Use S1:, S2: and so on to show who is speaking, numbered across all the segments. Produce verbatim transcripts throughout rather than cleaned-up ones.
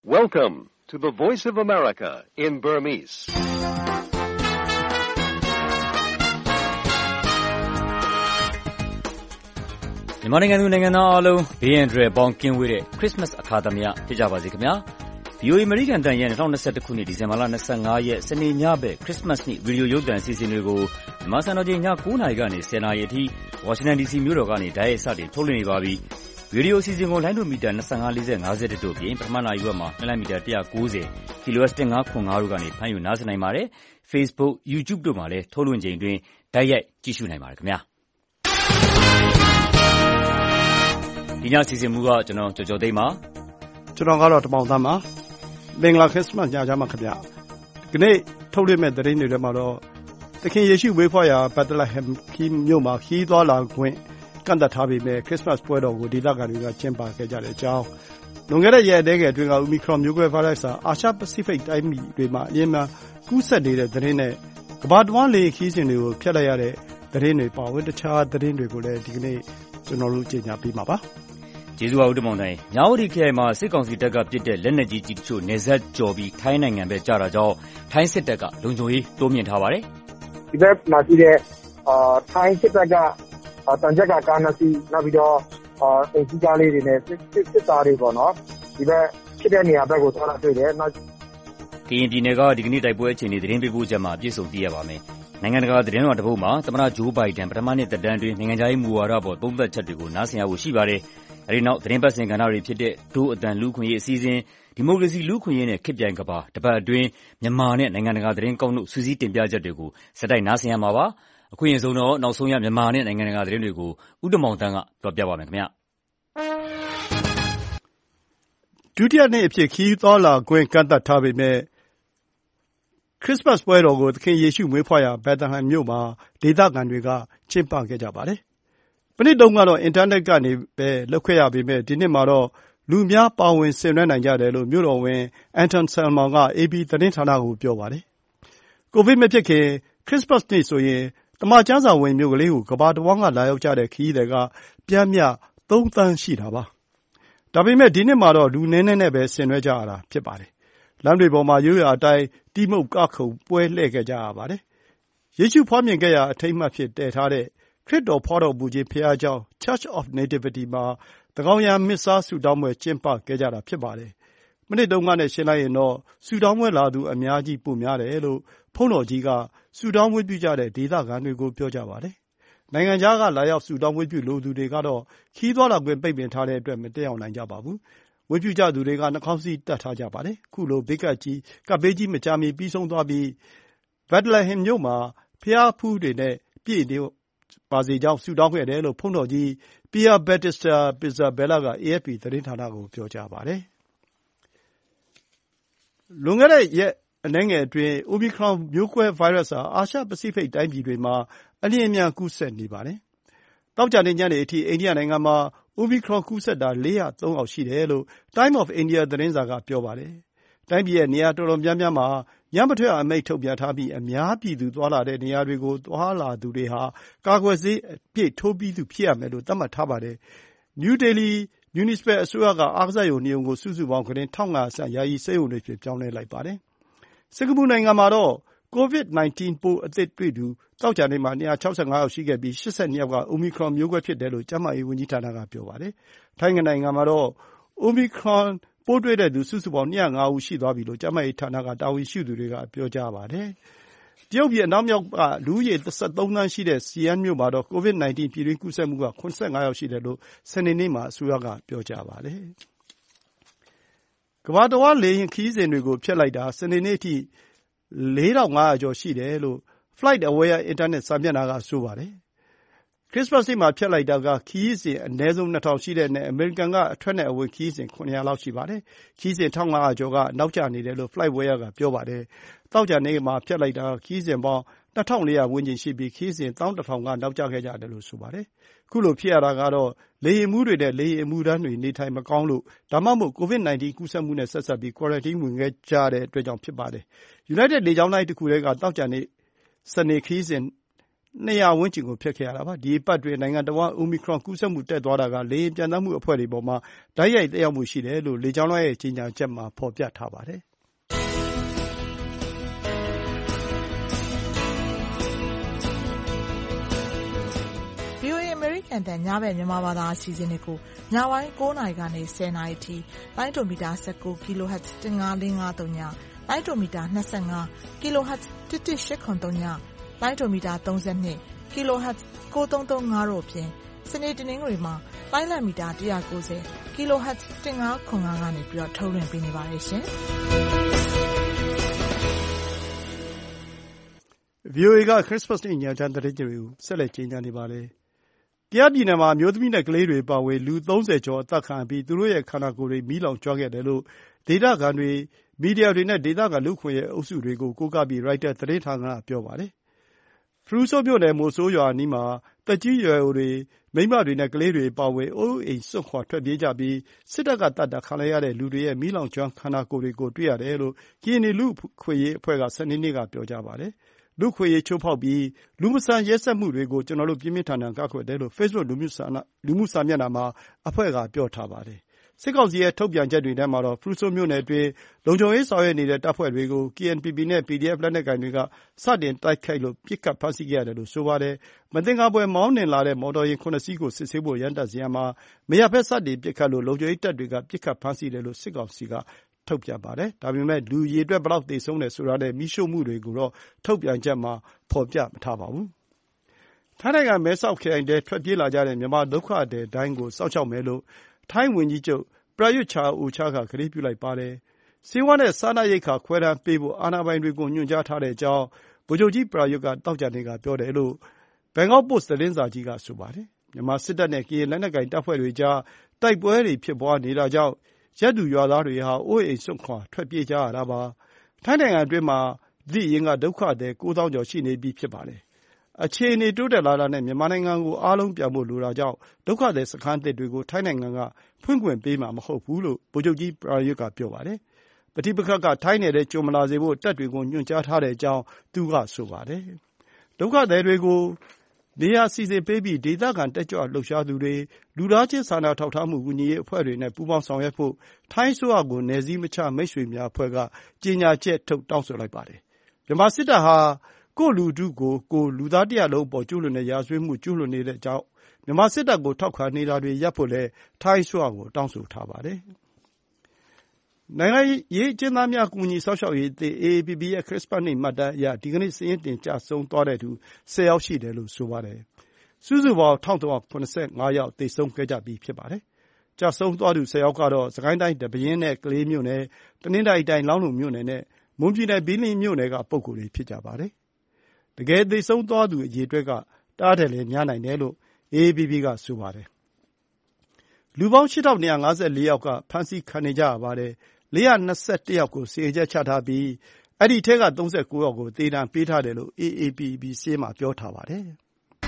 S1: Welcome to the Voice of America in Burmese.
S2: ။မြန်မာနိုင်ငံသူနိုင်ငံသားအားလုံးဘေးရန်တွေပေါင်းကင်းဝေးတဲ့ Christmas အခါသမယဖြစ်ကြပါစေခင်ဗျာ။ V O A အမေရိကန်တန်ရဲ့၂၀၂၁ခုနှစ်ဒီဇင်ဘာလ၂၅ရက်စနေညဘက် Christmas နေ့ရေဒီယိုရုပ်သံအစီအစဉ်တွေကိုမြန်မာစံတော်ချိန်ည၉နာရီကနေ၁၀နာရီအထိ Washington D C မြို့တော်ကနေတိုက်ရိုက်စတင်ထုတ်လွှင့်နေပါပြီ။ရေဒီယိုအစီအစဉ်ကိုလိုင်းဒိုမီတာ၂၅ ၄၀ ၅၁တို့ပြင်ပထမနာရီဝက်မှာလိုင်းမီတာ၁၉၀ kilohertz ၁၅ခွန်၅တို့ကနေဖမ်းယူနားဆင်နိုင်ပါတယ်။ Facebook, YouTube တို့မှာလည်းထုတ်လွှင့်ချိန်တွင်တိုက်ရိုက်ကြည့်ရှုနိုင်ပါတယ်ခင်ဗျာ။ဒီညစီစဉ်မှုကကျွန်တော်ကျော်ကျော်သိမ်းပါ
S3: ကျွန်တော်ကတော့တမောင်သားပါမင်္ဂလာခရစ်စမတ်ညချမ်းပါခင်ဗျာဒီနေ့ထုတ်လွှင့်မဲ့သတင်းတွေထဲမှာတော့သခင်ယေရှုဝေးဖွားရာဘက်သလဟမ်ခီးမြို့မှာခီးသွားလာခွင့်ကန့်သတ်ထားပေမဲ့ခရစ်စမတ်ပွဲတော်ကိုဒေသခံတွေကကျင်းပခဲ့ကြတဲ့အကြောင်းလွန်ခဲ့တဲ့ရက်အနည်းငယ်အတွင်းက Omicron မျိုးကွဲဗိုင်းရပ်စ်ဟာအာရှပစိဖိတ်တိုင်းပြည်တွေမှာအရင်မှကူးစက်နေတဲ့သတင်းနဲ့ကမ္ဘာတဝန်းလေခီးစဉ်တွေကိုဖျက်လိုက်ရတဲ့သတင်းတွေပါဝင်တခြားသတင်းတွေကိုလည်းဒီကနေ့ကျွန်တော်တို့ကြေညာပေးမှာပါ
S2: ကျေးဇူးပါဦးတမောင်တိုင်း။မြဝတီခရိုင်မှာစစ်ကောင်စီတပ်ကပစ်တဲ့လက်နက်ကြီးကြီးတချို့နယ်စပ်ကျော်ပြီးထိုင်းနိုင်ငံဘက်ကျတာကြောင့်ထိုင်းစစ်တပ်ကလုံခြုံရေးတိုးမြှင့်ထားပါတယ်
S4: ။ဒီဘက်မှာရှိတဲ့အာထိုင်းစစ်တပ်ကတန်ကြပ်ကကားနှစ်စီးနောက်ပြီးတော့အာအင်ဂျီကားလေးတွေနဲ့စစ်စစ်သားတွေပေါ့နော်။ဒီဘက်ဖြစ်တဲ့နေရာဘက်ကိုသွားတာတွေ့တယ်။နောက်က
S2: ရင်ပြည်နယ်ကဒီကနေ့တိုက်ပွဲအခြေအနေသတင်းပေးပို့ချက်မှာအပြည့်စုံသိရပါမယ်။နိုင်ငံတကာသတင်းတော်တစ်ပုဒ်မှာသမ္မတဂျိုးဘိုင်ဒန်ပထမနှစ်သက်တမ်းအတွင်းနိုင်ငံခြားရေးမူဝါဒပေါ်သုံးသပ်ချက်တွေကိုနားဆင်ရဖို့ရှိပါတယ်။အဲဒီနောက်သတင်းပတ်စဉ်ကဏ္ဍတွေဖြစ်တဲ့ဒို့အတန်လူခွင့်ရေးအစည်းအဝေးဒီမိုကရေစီလူခွင့်ရေးနဲ့ခေတ်ပြိုင်ကဘာတပတ်အတွင်းမြန်မာနဲ့နိုင်ငံတကာသတင်းကောက်နှုတ်စူးစီးတင်ပြချက်တွေကိုစက်တိုက်နားဆင်ရမှာပါ။အခုရင်ဆုံးတော့နောက်ဆုံးရမြန်မာနဲ့နိုင်ငံတကာသတင်းတွေကိုဦးတမောင်တန်းကပြောပြပါမယ်ခင်ဗျာ
S3: ဒုတိယနေ့အဖြစ်ခီးသွားလာခွင့်ကန့်သတ်ထားပေမဲ့ခရစ်စမတ်ပွဲတော်ကိုသခင်ယေရှုမွေးဖွားရာဘက်သလဟမ်မြို့မှာဒေသခံတွေကကျင်းပခဲ့ကြပါတယ်။မနှစ်တုန်းကတော့အင်တာနက်ကနေပဲလုပ်ခဲ့ရပေမဲ့ဒီနှစ်မှာတော့လူများပါဝင်ဆင်နွှဲနိုင်ကြတယ်လို့မြို့တော်ဝန်အန်တွန်ဆယ်မောင်က အေပီ သတင်းဌာနကိုပြောပါတယ်။ကိုဗစ်မဖြစ်ခင်ခရစ်စမတ်နေ့ဆိုရင်သမ္မာကျမ်းစာဝင်မြို့ကလေးကိုကမ္ဘာတဝန်းကလာရောက်ကြတဲ့ခရီးသည်ကပျမ်းမျှသုံးသန်းရှိတာပါ။ဒါပေမဲ့ဒီနှစ်မှာတော့လူနည်းနည်းနဲ့ပဲဆင်နွှဲကြရတာဖြစ်ပါတယ်။လမ်းတွေပေါ်မှာရိုးရာအတိုင်းတီးမှုတ်ကခုန်ပွဲလှည့်ခဲ့ကြရပါတယ်။ယေရှုဖွားမြင်ခဲ့ရာအထိမ်းအမှတ်ဖြစ်တည်ထားတဲ့ခရစ်တော်ဖွားတော်မူခြင်းဘုရားကျောင်း Church of Nativity မှာသန်းခေါင်ယံမစ္ဆားဆုတောင်းပွဲကျင်းပခဲ့ကြတာဖြစ်ပါတယ်။မနှစ်တုန်းကနဲ့ယှဉ်လိုက်ရင်တော့ဆုတောင်းပွဲလာသူအများကြီးပိုများတယ်လို့ဘုန်းတော်ကြီးကဆုတောင်းဝတ်ပြုကြတဲ့ဒေသခံတွေကိုပြောကြပါတယ်။နိုင်ငံခြားကလာရောက်ဆုတောင်းဝတ်ပြုလိုသူတွေကတော့ခီးသွားလာခွင့်ပိတ်ပင်ထားတဲ့အတွက်မတက်ရောက်နိုင်ကြပါဘူး။ဝတ်ပြုကြသူတွေကနှာခေါင်းစည်းတပ်ထားကြပါတယ်။ခုလိုဘေးကပ်ကြီးကပ်ဘေးကြီးမကြာမီပြီးဆုံးသွားပြီးဘက်သလဟမ်မြို့မှာဘုရားဖူးတွေနဲ့ပြည့်နေပါစေကြောင်းဆုတောင်းခဲ့တယ်လို့ဘုန်းတော်ကြီးပီယာဘက်တစ္စတာပီဇာဘဲလာက အေအက်ဖ်ပီ သတင်းဌာနကိုပြောကြားပါတယ်။လွန်ခဲ့တဲ့ရက်အနည်းငယ်အတွင်း Omicron မျိုးကွဲဗိုင်းရပ်စ်ဟာအာရှပစိဖိတ်တိုင်းပြည်တွေမှာအလျင်အမြန်ကူးစက်နေပါတယ်။သောကြာနေ့ညနေအထိအိန္ဒိယနိုင်ငံမှာ Omicron ကူးစက်တာလေး၀၃ယောက်ရှိတယ်လို့ Time of India သတင်းစာကပြောပါတယ်။တိုင်းပြည်ရဲ့နေရာတော်တော်များများမှာညမထွက်ရအမိန့်ထုတ်ပြန်ထားပြီးအများပြည်သူသွားလာတဲ့နေရာတွေကိုသွားလာသူတွေဟာကာကွယ်ဆေးအပြည့်ထိုးပြီးသူဖြစ်ရမယ်လို့သတ်မှတ်ထားပါတယ်။ နယူးဒေလီမြူနီစပယ်အစိုးရကအားကစားရုံနှစ်ရုံကိုစုစုပေါင်းကုတင်၁၅၀၀ဆန့်ယာယီဆေးရုံတွေအဖြစ်ပြောင်းလဲလိုက်ပါတယ်။စင်ကာပူနိုင်ငံမှာတော့ကိုဗစ်၁၉ ပိုးအသစ်တွေ့သူသောကြာနေ့မှာ၂၆၅ယောက်ရှိခဲ့ပြီး၈၂ယောက်က Omicron မျိုးကွဲဖြစ်တယ်လို့ကျန်းမာရေးဝန်ကြီးဌာနကပြောပါတယ်။ထိုင်းနိုင်ငံမှာတော့ Omicron ပိုးတွေ့တဲ့သူစုစုပေါင်း၂၀၅ဦးရှိသွားပြီလို့ကျန်းမာရေးဌာနကတာဝန်ရှိသူတွေကပြောကြားပါတယ်။တရုတ်ပြည်အနောက်မြောက်ကလူဦးရေ၁၃သန်းရှိတဲ့စီယန်းမြို့မှာတော့ကိုဗစ်၁၉ပြည်တွင်းကူးစက်မှုက၇၅ယောက်ရှိတယ်လို့စနေနေ့မှာအစိုးရကပြောကြားပါတယ်။ကမ္ဘာတဝန်းလေယာဉ်ခရီးစဉ်တွေကိုဖျက်လိုက်တာစနေနေ့အထိလေးထောင်ငါးရာကျော်ရှိတယ်လို့ FlightAware အင်တာနက်စာမျက်နှာကဆိုပါတယ်။ခရစ်စမတ်နေ့မှာဖျက်လိုက်တာကခရီးစဉ်အနည်းဆုံးနှစ်ထောင်ရှိတဲ့အနက်အမေရိကန်ကအထွက်နဲ့အဝင်ခရီးစဉ်ခုနှစ်ရာလောက်ရှိပါတယ်။ခရီးစဉ်၁၅၀၀ကျော်ကနောက်ကျနေတယ်လို့ FlightAware ကပြောပါတယ်။သောကြာနေ့မှာဖျက်လိုက်တာခရီးစဉ်ပေါင်းနှစ်ထောင်လေးရာဝန်းကျင်ရှိပြီးခရီးစဉ်၁၁ထောင်ကနောက်ကျခဲ့ကြတယ်လို့ဆိုပါတယ်။ခုလိုဖြစ်ရတာကတော့လေယာဉ်မှူးတွေနဲ့လေယာဉ်အမှုထမ်းတွေနေထိုင်မကောင်းလို့ဒါမှမဟုတ်ကိုဗစ်၁၉ကူးစက်မှုနဲ့ဆက်စပ်ပြီး Quarantine ဝင်ခဲ့ကြတဲ့အတွက်ကြောင့်ဖြစ်ပါတယ်။ United လေကြောင်းလိုင်းတခုတည်းကသောကြာနေ့စနေခရီးစဉ်နှစ်ရာဝန်းကျင်ကိုဖျက်ခဲ့ရတာပါ။ဒီအပတ်တွင်နိုင်ငံတဝန်း Omicron ကူးစက်မှုတက်သွားတာကလေယာဉ်ပျံသန်းမှုအဖွဲ့တွေပေါ်မှာတိုက်ရိုက်သက်ရောက်မှုရှိတယ်လို့လေကြောင်းလိုင်းရဲ့ကြေညာချက်မှာဖော်ပြထားပါတယ်။
S5: ဗွီအိုအေ အမေရိကန်အသံညဘက်မြန်မာဘာသာအစီအစဉ်တွေကိုညပိုင်းကိုးနာရီကနေဆယ်နာရီထိလိုင်းဒိုမီတာ၁၉ kHz ၁၅၄၅၃ညလိုင်းဒိုမီတာ၂၅ kHz ၁၁၈၇၃ညလိုင်းဒိုမီတာ၃၂ kHz ၉၃၃၅တို့အပြင်စနေတနင်္ဂနွေမှာလိုင်းလံမီတာ၁၉၀ kHz ၁၅၇၅ကနေပြီးတော့ထုတ်လွှင့်ပေးနေပါတယ်ရှင်။
S3: ဗွီအိုအေကခရစ်စမတ်နေ့ညချမ်းသတင်းတွေကိုဆက်လက်ကြေညာနေပါတယ်။ကယားပြည်နယ်မှာအမျိုးသမီးနဲ့ကလေးတွေပါဝင်လူသုံးဆယ်ကျော်အသတ်ခံပြီးသူတို့ရဲ့ခန္ဓာကိုယ်တွေမီးလောင်ကျွမ်းခဲ့တယ်လို့ဒေသခံတွေမီဒီယာတွေနဲ့ဒေသခံလူ့အခွင့်အရေးအုပ်စုတွေကိုကိုးကားပြီးရိုက်တာသတင်းဌာနကပြောပါတယ်။ဖရူဆိုမြို့နယ်မိုဆိုးရွာအနီးမှာသက်ကြီးရွယ်အိုတွေမိန်းမတွေနဲ့ကလေးတွေပါဝင်အိုးအိမ်စွန့်ခွာထွက်ပြေးကြပြီးစစ်တပ်ကတတ်တာခံလိုက်ရတဲ့လူတွေရဲ့မီးလောင်ကျွမ်းခန္ဓာကိုယ်တွေကိုတွေ့ရတယ်လို့ကရင်လူ့အခွင့်အရေးအဖွဲ့ကစနေနေ့ကပြောကြပါတယ်။လူ့အခွင့်အရေးချိုးဖောက်ပြီးလူမဆန်ရက်စက်မှုတွေကိုကျနော်တို့ပြင်းပြင်းထန်ထန်ကန့်ကွက်တယ်လို့ Facebook လူမှုစာမျက်နှာမှာအဖွဲ့ကပြောထားပါတယ်။စစ်ကောင်စီရဲ့ထုတ်ပြန်ချက်တွေထဲမှာတော့ဖရူဆိုမြို့နယ်အတွင်းလုံခြုံရေးဆောင်ရွက်နေတဲ့တပ်ဖွဲ့တွေကို ကေအန်ပီပီနဲ့ ပီဒီအက်ဖ် လက်နက်ကိုင်တွေကစတင်တိုက်ခိုက်လို့ပစ်ခတ်ဖမ်းဆီးခဲ့ရတယ်လို့ဆိုပါတယ်။မသင်္ကာဖွယ်မောင်းနှင်လာတဲ့မော်တော်ယာဉ်ခုနှစ်စီးကိုစစ်ဆေးဖို့ရပ်တန့်စေရာမှာမရပ်ဘဲစတင်ပစ်ခတ်လို့လုံခြုံရေးတပ်တွေကပစ်ခတ်ဖမ်းဆီးတယ်လို့စစ်ကောင်စီကထုတ်ပြန်ပါတယ်။ဒါပေမဲ့လူအရေအတွက်ဘယ်လောက်သေဆုံးတယ်ဆိုတာနဲ့မီးရှို့မှုတွေကိုတော့ထုတ်ပြန်ချက်မှာဖော်ပြမထားပါဘူး။ထိုင်းနိုင်ငံမဲဆောက်ခရိုင်ထဲထွက်ပြေးလာကြတဲ့မြန်မာဒုက္ခသည်တိုင်းကိုစောင့်ရှောက်မယ်လို့ထိုင်းဝန်ကြီးချုပ်ပရာယွတ်ချာအိုချာကကတိပြုလိုက်ပါတယ်။ဆေးဝါးနဲ့စားနပ်ရိက္ခာခွဲတမ်းပေးဖို့အာဏာပိုင်တွေကိုညွှန်ကြားထားတဲ့အကြောင်းဗိုလ်ချုပ်ကြီးပရာယွတ်ကသောကြာနေ့ကပြောတယ်လို့ဘန်ကောက်ပို့စ်သတင်းစာကြီးကဆိုပါတယ်။မြန်မာစစ်တပ်နဲ့ကရင်လက်နက်ကိုင်တပ်ဖွဲ့တွေကြားတိုက်ပွဲတွေဖြစ်ပွားနေတာကြောင့်ရက်သူရွာသားတွေဟာအိုးအိမ်စွန့်ခွာထွက်ပြေးကြရတာပါ။ထိုင်းနိုင်ငံအတွင်းမှာဒီအရင်ကဒုက္ခသည်ကိုးသောင်းကျော်ရှိနေပြီးဖြစ်ပါတယ်။အခြေအနေတိုးတက်လာတာနဲ့မြန်မာနိုင်ငံကိုအားလုံးပြန်ဖို့လိုတာကြောင့်ဒုက္ခသည်စခန်းသစ်တွေကိုထိုင်းနိုင်ငံကဖွင့်ခွင့်ပေးမှာမဟုတ်ဘူးလို့ဗိုလ်ချုပ်ကြီးပရာယွတ်ကပြောပါတယ်။ပဋိပက္ခကထိုင်းနယ်ထဲကျွံမလာစေဖို့တပ်တွေကိုညွှန်ကြားထားတဲ့အကြောင်းသူကဆိုပါတယ်။ဒုက္ခသည်တွေကိုနေရာစီစဉ်ပေးပြီးဒေသခံတက်ကြွလှုပ်ရှားသူတွေလူသားချင်းစာနာထောက်ထားမှုကူညီရေးအဖွဲ့တွေနဲ့ပူးပေါင်းဆောင်ရွက်ဖို့ထိုင်းအစိုးရကိုနယ်စည်းမခြားမိတ်ဆွေများအဖွဲ့ကကြေညာချက်ထုတ်တောင်းဆိုလိုက်ပါတယ်။မြန်မာစစ်တပ်ဟာကိုယ့်လူထုကိုကိုယ်လူသားတရပ်လုံးအပေါ်ကျူးလွန်တဲ့ရာဇဝတ်မှုကျူးလွန်နေတဲ့အကြောင်းမြန်မာစစ်တပ်ကိုထောက်ခံနေတာတွေရပ်ဖို့လည်းထိုင်းအစိုးရကိုတောင်းဆိုထားပါတယ်။နိုင်ငံရေးအကျဉ်းသားများကူညီစောင့်ရှောက်ရေးအသင်း အေအေပီပီ ရဲ့ခရစ္စမတ်နေ့မှတ်တမ်းအရဒီကနေ့စာရင်းတင်ကျဆုံးသွားတဲ့သူဆယ်ယောက်ရှိတယ်လို့ဆိုပါတယ်။စုစုပေါင်း၁၃၇၅ယောက်သေဆုံးခဲ့ကြပြီးဖြစ်ပါတယ်။ကျဆုံးသွားသူဆယ်ယောက်ကတော့စစ်ကိုင်းတိုင်းဒီပဲယင်းနဲ့ကလေးမြို့နယ်တနင်္သာရီတိုင်းလောင်းလုံမြို့နယ်နဲ့မွန်ပြည်နယ်ဘီလင်းမြို့နယ်ကပုဂ္ဂိုလ်တွေဖြစ်ကြပါတယ်။တကယ်သေဆုံးသွားသူအရေအတွက်ကတအားထက်လည်းများနိုင်တယ်လို့အေအေပီပီကဆိုပါတယ်။လူပေါင်းရှစ်ထောင့်၂၅၄ယောက်ကဖမ်းဆီးခံနေကြရပါတယ်။လေးရာ၂၁ယောက်ကိုစီရင်ချက်ချထားပြီးအဲဒီအထဲကသုံးဆယ်ကိုးယောက်ကိုသေဒဏ်ပေးထားတယ်လို့အေအေပီပီစာရင်းမှာပြောထားပါတယ်။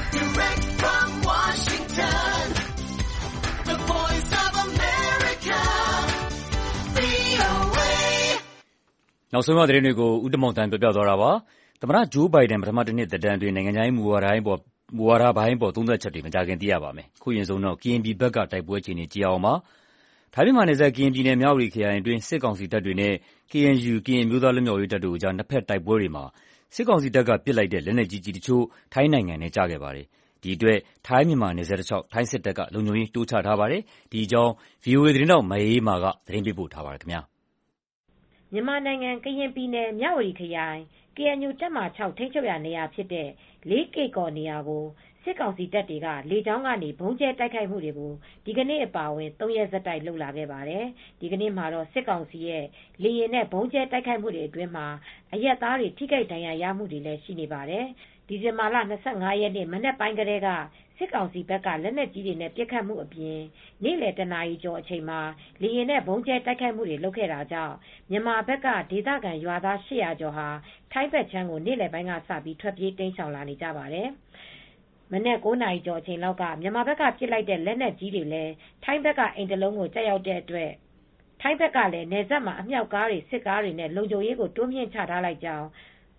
S2: နောက်ဆုံးရသတင်းတွေကိုဦးတမောင်တန်းပြောပြသွားတာပါ။သမ္မတဂျိုးဘိုင်ဒန်ပထမတစ်နှစ်သက်တမ်းအတွင်းနိုင်ငံခြားရေးမူဝါဒပိုင်းပေါ်မူဝါဒပိုင်းပေါ်သုံးသပ်ချက်တွေမကြာခင်သိရပါမယ်။ခုရင်ဆုံးတော့ကရင်ပြည်ဘက်ကတိုက်ပွဲအခြေအနေကြည့်အောင်ပါ။ထိုင်းမြန်မာနယ်စပ်ကရင်ပြည်နယ်မြဝတီခရိုင်အတွင်းစစ်ကောင်စီတပ်တွေနဲ့ ကေအန်ယူ ကရင်အမျိုးသားလွတ်မြောက်ရေးတပ်တို့အကြားနှစ်ဖက်တိုက်ပွဲတွေမှာစစ်ကောင်စီတပ်ကပစ်လိုက်တဲ့လက်နက်ကြီးကြီးတချို့ထိုင်းနိုင်ငံထဲကျခဲ့ပါတယ်။ဒီအတွက်ထိုင်းမြန်မာနယ်စပ်တစ်လျှောက်ထိုင်းစစ်တပ်ကလုံခြုံရေးတိုးချထားပါတယ်။ဒီအကြောင်း ဗွီအိုအေသတင်းထောက်မအေးအေးမာကသတင်းပေးပို့ထားပါတယ်ခင်ဗျာ
S6: ။မြန်မာနိုင်ငံကရင်ပြည်နယ်မြဝတီခရိုင် ကေအန်ယူ တပ်မဟာခြောက်ထိန်းချုပ်ရာနေရာဖြစ်တဲ့လေးကေ့ကော်နေရာကိုစစ်ကောင်စီတပ်တွေကလေကြောင်းကနေဗုံးကျဲတိုက်ခိုက်မှုတွေကိုဒီကနေ့အပါအဝင်သုံးရက်ဆက်တိုက်လုပ်လာခဲ့ပါတယ်။ဒီကနေ့မှာတော့စစ်ကောင်စီရဲ့လေယာဉ်နဲ့ဗုံးကျဲတိုက်ခိုက်မှုတွေအတွင်းမှာအရပ်သားတွေထိခိုက်ဒဏ်ရာရမှုတွေလည်းရှိနေပါတယ်။ဒီဇင်ဘာလ၂၅ရက်နေ့မနက်ပိုင်းကတည်းကစစ်ကောင်စီဘက်ကလက်နက်ကြီးတွေနဲ့ပစ်ခတ်မှုအပြင်နေ့လယ်တနာရီကျော်အချိန်မှာလေယာဉ်နဲ့ဗုံးကျဲတိုက်ခိုက်မှုတွေလုပ်ခဲ့တာကြောင့်မြန်မာဘက်ကဒေသခံရွာသား၈၀၀ကျော်ဟာထိုင်းဘက်ခြမ်းကိုနေ့လယ်ပိုင်းကစပြီးထွက်ပြေးတိမ်းရှောင်လာနေကြပါတယ်။မနက်၉နာရီကျော်အချိန်လောက်ကမြန်မာဘက်ကပစ်လိုက်တဲ့လက်နက်ကြီးတွေလည်းထိုင်းဘက်ကအိမ်တလုံးကိုကျရောက်တဲ့အတွက်ထိုင်းဘက်ကလည်းနယ်စပ်မှာအမြောက်ကားတွေစစ်ကားတွေနဲ့လုံခြုံရေးကိုတိုးမြှင့်ချထားလိုက်ကြောင်း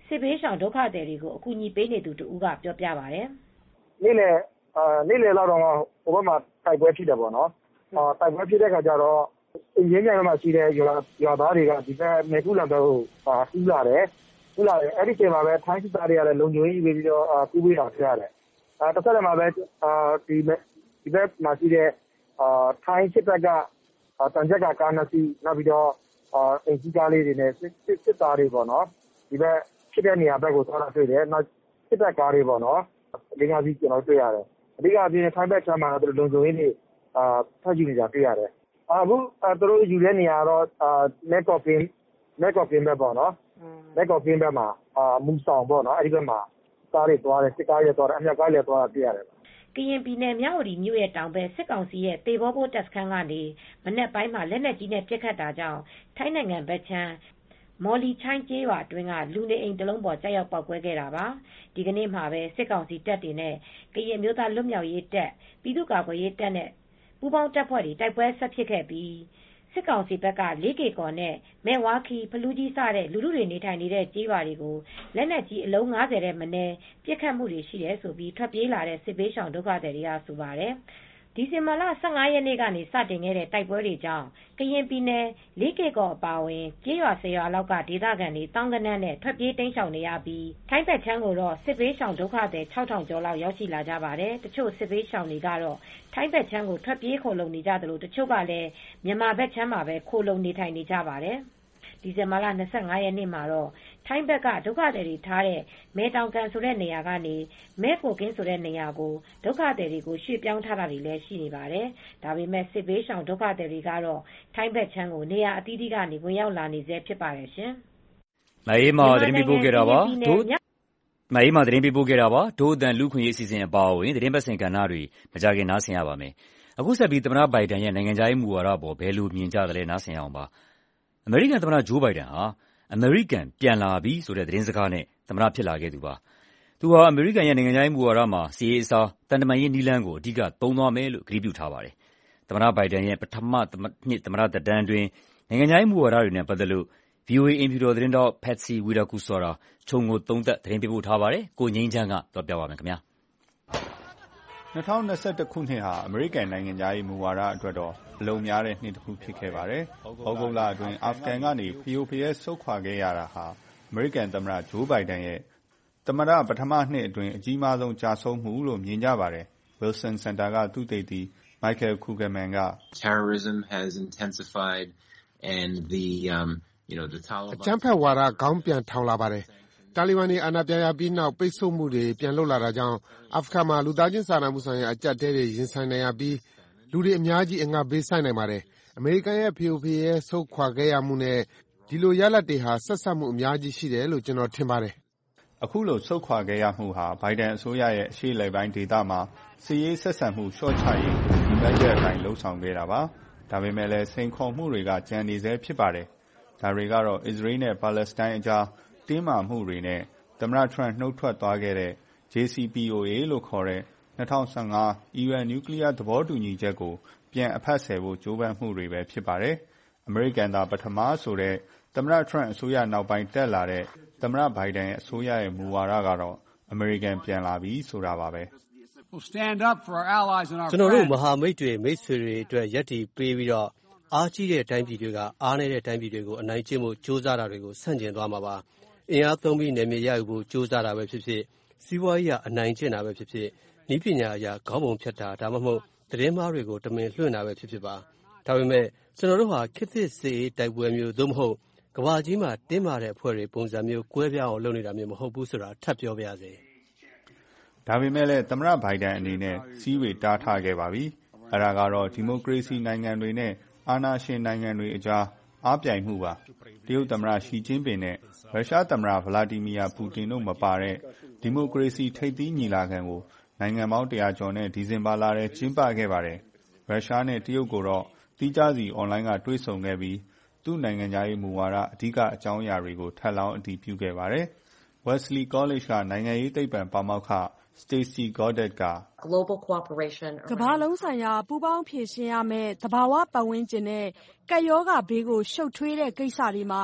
S6: စစ်ဘေးရှောင်ဒုက္ခသည်တွေကိုအကူအညီပေးနေသူတဦးကပြောပြပါတယ်
S4: ။နေ့လယ်အာနေ့လယ်လောက်တော့ဟိုဘက်မှာတိုက်ပွဲဖြစ်တယ်ပေါ့နော်။အာတိုက်ပွဲဖြစ်တဲ့ခါကျတော့အင်းရင်းမြိုင်မှာရှိတဲ့ရွာရွာသားတွေကဒီဘက်မေကူလန်ဘက်ကိုအာကူးလာတယ်။ကူးလာတယ်အဲ့ဒီချိန်မှာပဲထိုင်းစစ်သားတွေကလည်းလုံခြုံရေးယူပြီးတော့အာကူးပေးတာဖြစ်ရတယ်။အာတစ်ဆက်တည်းမှာပဲအာဒီဒီဘက်မှာရှိတဲ့အာထိုင်းစစ်တပ်ကအာတန်ကြက်ကကားနှစ်စီးနောက်ပြီးတော့အာအင်ဂျီကားလေးတွေနဲ့စစ်စစ်သားတွေပေါ့နော်။ဒီဘက်ဖြစ်တဲ့နေရာဘက်ကိုသွားတာတွေ့တယ်။နောက်စစ်တပ်ကားတွေပေါ့နော်။လေးငါးစီးကျွန်တော်တွေ့ရတယ်။အဓိကအပြင်ထိုင်းဘက်ချမ်းမှာတော့လုံခြုံရေးတွေအာဖတ်ကြည့်နေတာတွေ့ရတယ်။အခုသူတို့ယူတဲ့နေရာတော့အာလက်ကော့ပင်းလက်ကော့ပင်းပဲပေါ့နော်။လက်ကော့ပင်းဘက်မှာအာမူဆောင်ပေါ့နော်။အဲ့ဒီဘက်မှာကားတွေသွားတယ်စစ်ကားတွေသွားတယ်အမြောက်ကားတွေသွားတာတွေ့ရတယ်
S6: ။ကရင်ပြည်နယ်မြဝတီမြို့ရဲ့တောင်ဘက်စစ်ကောင်စီရဲ့တေဘောဘိုးတပ်စခန်းကနေမနက်ပိုင်းမှာလက်နက်ကြီးနဲ့ပစ်ခတ်တာကြောင့်ထိုင်းနိုင်ငံဘက်ချမ်းမော်လီချိုင်းကျေးရွာအတွင်းကလူနေအိမ်တစ်လုံးပေါ်ကျရောက်ပောက်ကွဲခဲ့တာပါဒီကနေ့မှာပဲစစ်ကောင်စီတပ်တွေနဲ့ကရင်မျိုးသားလွတ်မြောက်ရေးတပ်ပြည်သူ့ကာကွယ်ရေးတပ်နဲ့ပူးပေါင်းတပ်ဖွဲ့တွေတိုက်ပွဲဆက်ဖြစ်ခဲ့ပြီးစစ်ကောင်စီဘက်က လေးကေကော်နဲ့မဲဝါခီဖလူးကြီးစတဲ့လူလူတွေနေထိုင်နေတဲ့ကျေးရွာတွေကိုလက်နက်ကြီးအလုံး၅၀တဲ့မနည်းပစ်ခတ်မှုတွေရှိတယ်ဆိုပြီးထွက်ပြေးလာတဲ့စစ်ဘေးရှောင်ဒုက္ခသည်တွေကဆိုပါတယ်ဒီဇင်ဘာလ၁၅ရက်နေ့ကနေစတင်ခဲ့တဲ့တိုက်ပွဲတွေကြောင့်ကရင်ပြည်နယ်လေးကေကော်အပါအဝင်ကျေးရွာဆယ်ရွာလောက်ကဒေသခံတွေတောင်းကနန်းနဲ့ထွက်ပြေးတိမ်းရှောင်နေရပြီးထိုင်းဘက်ချမ်းကိုတော့စစ်ဘေးရှောင်ဒုက္ခသည်၆ထောင်ကျော်လောက်ရောက်ရှိလာကြပါတယ်တချို့စစ်ဘေးရှောင်တွေကတော့ထိုင်းဘက်ချမ်းကိုထွက်ပြေးခိုလုံနေကြသလိုတချို့ကလည်းမြန်မာဘက်ချမ်းမှာပဲခိုလုံနေထိုင်နေကြပါတယ်ဒီဇင်ဘာလ၂၅ရက်နေ့မှာတော့ထိုင်းဘက်ကဒုက္ခသည်တွေထားတဲ့မဲတောင်ကန်ဆိုတဲ့နေရာကနေမဲကိုကင်းဆိုတဲ့နေရာကိုဒုက္ခသည်တွေကိုရွှေ့ပြောင်းထားတာတွေလည်းရှိနေပါတယ်။ဒါပေမဲ့စစ်ဘေးရှောင်ဒုက္ခသည်တွေကတော့ထိုင်းဘက်ချမ်းကိုနေရာအသီးသီးကနေဝင်ရောက်လာနေဆဲဖြစ်ပါတယ်ရှင်
S2: ။မအေးမာသတင်းပေးပို့ခဲ့တာပါ။တို့မအေးမာသတင်းပေးပို့ခဲ့တာပါ။တို့အတန်လူခွင့်ရေးအစီအစဉ်အပါအဝင်သတင်းပတ်စင်ကဏ္ဍတွေမကြခင်နားဆင်ရပါမယ်။အခုဆက်ပြီးသမ္မတဘိုင်ဒန်ရဲ့နိုင်ငံခြားရေးမူဝါဒပေါ်ဘယ်လိုမြင်ကြသလဲနားဆင်ရအောင်ပါ။အမေရိကန်သမ္မတဂျိုးဘိုင်ဒန်ဟာအမေရိကန်ပြန်လာပြီဆိုတဲ့သတင်းစကားနဲ့သမ္မတဖြစ်လာခဲ့သူပါ။သူဟာအမေရိကန်ရဲ့နိုင်ငံခြားရေးမူဝါဒမှာစီးရေးအစားတန်တမာရေးနည်းလမ်းကိုအဓိကသုံးသွားမယ်လို့ကတိပြုထားပါတယ်။သမ္မတဘိုင်ဒန်ရဲ့ပထမနှစ်သမ္မတသက်တမ်းအတွင်းနိုင်ငံခြားရေးမူဝါဒတွေနဲ့ပတ်သက်လို့ ဗွီအိုအေ အိမ်ဖြူတော်သတင်းထောက် Patsy Widakuswara ခြုံငုံသုံးသပ်သတင်းပေးပို့ထားပါတယ်။ကိုငြိမ်းချမ်းကပြောပြပါမယ်ခင်ဗျာ။
S7: ၂၀၂၁ခုနှစ်ဟာအမေရိကန်နိုင်ငံခြားရေးမူဝါဒအတွက်တော့အလုံများတဲ့နှစ်တစ်ခုဖြစ်ခဲ့ပါတယ်။ဩဂုတ်လအတွင်းအာဖဂန်ကနေဖရိုဖရဲဆုတ်ခွာခဲ့ရတာဟာအမေရိကန်သမ္မတဂျိုးဘိုင်ဒန်ရဲ့သမ္မတပထမနှစ်အတွင်းအကြီးမားဆုံးကျဆုံးမှုလို့မြင်ကြပါတယ်။ Wilson Center ကသုတေသီ Michael Kugelman က
S8: Terrorism has intensified and the um you know the Taliban
S9: အကြမ်းဖက်ဝါဒခေါင်းပြန်ထောင်လာပါတယ်။တာလီဘန်တွေအာဏာပြန်ရပြီးနောက်ပိတ်ဆို့မှုတွေပြန်လုပ်လာတာကြောင့်အာဖဂန်မှာလူသားချင်းစာနာမှုဆိုင်ရာအကျပ်တဲတွေရင်ဆိုင်နေရပြီးလူတွေအများကြီးအငတ်ဘေးဆိုင်နိုင်ပါတယ်။အမေရိကန်ရဲ့ဖျို့ဖျဲဆုတ်ခွာခဲ့ရမှုနဲ့ဒီလိုရလဒ်တွေဟာဆက်ဆက်မှုအများကြီးရှိတယ်လို့ကျွန်တော်ထင်ပါတယ်
S7: ။အခုလိုဆုတ်ခွာခဲ့ရမှုဟာဘိုင်ဒန်အစိုးရရဲ့အရှေ့အလယ်ပိုင်းဒေသမှာစီးရေးဆက်ဆံမှုလျှော့ချရေးဒီဘက်ရဲ့အတိုင်းလှုံ့ဆော်ခဲ့တာပါ။ဒါပေမဲ့လည်းစိန်ခေါ်မှုတွေကကြံနေဆဲဖြစ်ပါတယ်။ဒါတွေကတော့အစ္စရေးနဲ့ပါလက်စတိုင်းအကြားတင်းမာမှုတွေနဲ့သမ္မတထရန့်နှုတ်ထွက်သွားခဲ့တဲ့ ဂျေ စီ ပီ အို အေ လို့ခေါ်တဲ့၂၀၁၅အီရန်နျူကလ িয়ার သဘောတူညီချက်ကိုပြန်အဖတ်ဆယ်ဖို့ကြိုးပမ်းမှုတွေပဲဖြစ်ပါတယ်။အမေရိကန်သာပထမဆိုတဲ့သမ္မတထရန့်အစိုးရနောက်ပိုင်းတက်လာတဲ့သမ္မတဘိုင်ဒန်ရဲ့အစိုးရရဲ့မူဝါဒကတော့အမေရိကန်ပြန်လာပြီဆိုတာပါပဲ
S10: ။ကျွန်တော်တို့မဟာမိတ်တွေမိတ်ဆွေတွေအတွက်ရပ်တည်ပေးပြီးတော့အားကြီးတဲ့တိုင်းပြည်တွေကအားနည်းတဲ့တိုင်းပြည်တွေကိုအနိုင်ကျင့်ဖို့ကြိုးစားတာတွေကိုဆန့်ကျင်သွားမှာပါ။အင်အားသုံးပြီးနယ်မြေရယူဖို့ကြိုးစားတာပဲဖြစ်ဖြစ်စီးပွားရေးအနိုင်ကျင့်တာပဲဖြစ်ဖြစ်နည်းပညာအရခေါင်းပုံဖြတ်တာဒါမှမဟုတ်သတင်းမှားတွေကိုတမင်လွှင့်တာပဲဖြစ်ဖြစ်ပါဒါပေမဲ့ကျွန်တော်တို့ဟာခေတ်သစ်စစ်အေးတိုက်ပွဲမျိုးသို့မဟုတ်ကမ္ဘာကြီးမှာတင်းမာတဲ့အဖွဲ့တွေပုံစံမျိုးကွဲပြားအောင်လုပ်နေတာမျိုးမဟုတ်ဘူးဆိုတာထပ်ပြောပြရစေ
S7: ဒါပေမဲ့လည်းသမ္မတဘိုင်ဒန်အနေနဲ့စီးဝေတားထားခဲ့ပါပြီအဲ့ဒါကတော့ဒီမိုကရေစီနိုင်ငံတွေနဲ့အာဏာရှင်နိုင်ငံတွေအကြားအားပြိုင်မှုပါတရုတ်သမ္မတရှီကျင်းပင်နဲ့ရုရှားသမ္မတဗလာဒီမီယာပူတင်တို့မပါတဲ့ဒီမိုကရေစီထိပ်သီးညီလာခံကိုနိုင်ငံပေါင်းတရာကျော်နဲ့ဒီဇင်ဘာလထဲကျင်းပခဲ့ပါတယ်ရုရှားနဲ့တရုတ်ကိုတော့တီးခြားစီအွန်လိုင်းကတွေ့ဆုံခဲ့ပြီးသူ့နိုင်ငံခြားရေးမူဝါဒအဓိကအကြောင်းအရာတွေကိုထပ်လောင်းအတည်ပြုခဲ့ပါတယ် Wesley College ကနိုင်ငံရေးသိပ္ပံပါမောက္ခ Stacy Goddard က
S11: ကမ္ဘာလုံးဆိုင်ရာပူးပေါင်းဖြေရှင်းရမယ့်သဘာဝပတ်ဝန်းကျင်နဲ့ကပ်ရောဂါဘေးကိုရှုပ်ထွေးတဲ့ကိစ္စတွေမှာ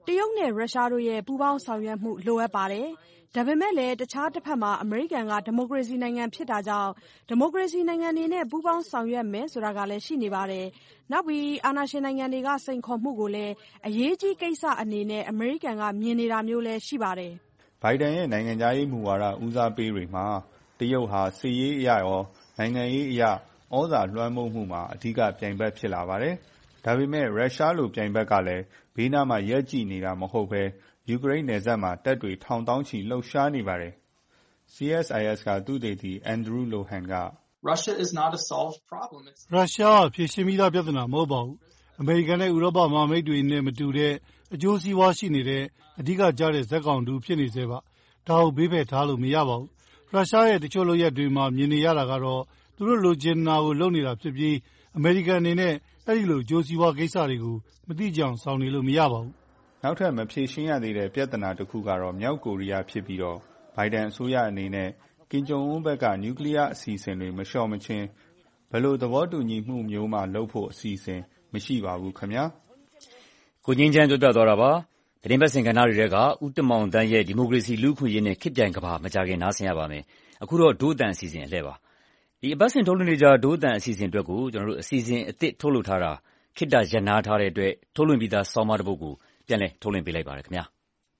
S11: တရုတ်နဲ့ရုရှားတို့ရဲ့ပူးပေါင်းဆောင်ရွက်မှုလိုအပ်ပါတယ်။ဒါပေမဲ့လည်းတခြားတစ်ဖက်မှာအမေရိကန်ကဒီမိုကရေစီနိုင်ငံဖြစ်တာကြောင့်ဒီမိုကရေစီနိုင်ငံတွေနဲ့ပူးပေါင်းဆောင်ရွက်မယ်ဆိုတာကလည်းရှိနေပါတယ်။နောက်ပြီးအာဏာရှင်နိုင်ငံတွေကစိန်ခေါ်မှုကိုလည်းအရေးကြီးကိစ္စအနေနဲ့အမေရိကန်ကမြင်နေတာမျိုးလည်းရှိပါတယ်
S7: ။ဘိုင်ဒန်ရဲ့နိုင်ငံခြားရေးမူဝါဒဦးစားပေးတွေမှာတရုတ်ဟာစစ်ရေးအရရောနိုင်ငံရေးအရဩဇာလွှမ်းမိုးမှုမှာအဓိကပြိုင်ဘက်ဖြစ်လာပါတယ်။ဒါပေမဲ့ရုရှားလိုပြိုင်ဘက်ကလည်းဘေးနားမှာရပ်ကြည့်နေတာမဟုတ်ဘဲယူကရိန်းနယ်စပ်မှာတပ်တွေထောင်သောင်းချီလှုပ်ရှားနေပါတယ်။ စီ အက်စ် အိုင် အက်စ် ကသုတေသီ Andrew Lohan က
S12: Russia is not a solved problem. ရုရှားဖြေရှင်းပြီးသားပြဿနာမဟုတ်ပါဘူး။အမေရိကန်နဲ့ဥရောပမဟာမိတ်တွေနဲ့မတူတဲ့အကျိုးစီးပွားရှိနေတဲ့အဓိကကျတဲ့ဇက်ကောင်တူဖြစ်နေသေးပါ။ဒါကိုဘေးဖယ်ထားလို့မရပါဘူး။ရုရှားရဲ့တချို့လုပ်ရက်တွေမှာမြင်နေရတာကတော့သူတို့လိုချင်တာကိုလုပ်နေတာဖြစ်ပြီးအမေရိကန်အနေနဲ့အဲ့ဒီလိုအကျိုးစီးပွားကိစ္စတွေကိုမသိကြအောင်ဆောင်နေလို့မရပါဘူး
S7: ။နောက်ထပ်မဖြေရှင်းရသေးတဲ့ပြဿနာတစ်ခုကတော့မြောက်ကိုရီးယားဖြစ်ပြီးတော့ဘိုင်ဒန်အစိုးရအနေနဲ့ကင်ဂျုံအွန်းဘက်ကနျူကလ িয়ার အစီအစဉ်တွေမလျှော့မချင်းဘယ်လိုသဘောတူညီမှုမျိုးမှလုပ်ဖို့အစီအစဉ်မရှိပါဘူးခင်ဗျာ
S2: ။ကိုငင်းချမ်းကြွသွားတာပါ။သတင်းပတ်စင်ကဏ္ဍတွေထဲကဦးတင်မောင်တန်းရဲ့ဒီမိုကရေစီလူ့ခွင့်ရေးနဲ့ခေတ်ပြိုင်ကဘာမကြခင်နားဆင်ရပါမယ်။အခုတော့ဒိုးတန်အစီအစဉ်အလှည့်ပါ။ဒီအပတ်စဉ်ထုတ်လွှင့်နေကြဒိုးတန်အစီအစဉ်အတွက်ကိုကျွန်တော်တို့အစီအစဉ်အသစ်ထုတ်လုပ်ထားတာခေတ္တရနာထားတဲ့အတွက်ထုတ်လွှင့်ပြီးသားဆောင်းပါးတစ်ပုဒ်ကိုပြန်လည်ထုတ်လွှင့်ပေးလိုက်ပါရခင်ဗျာ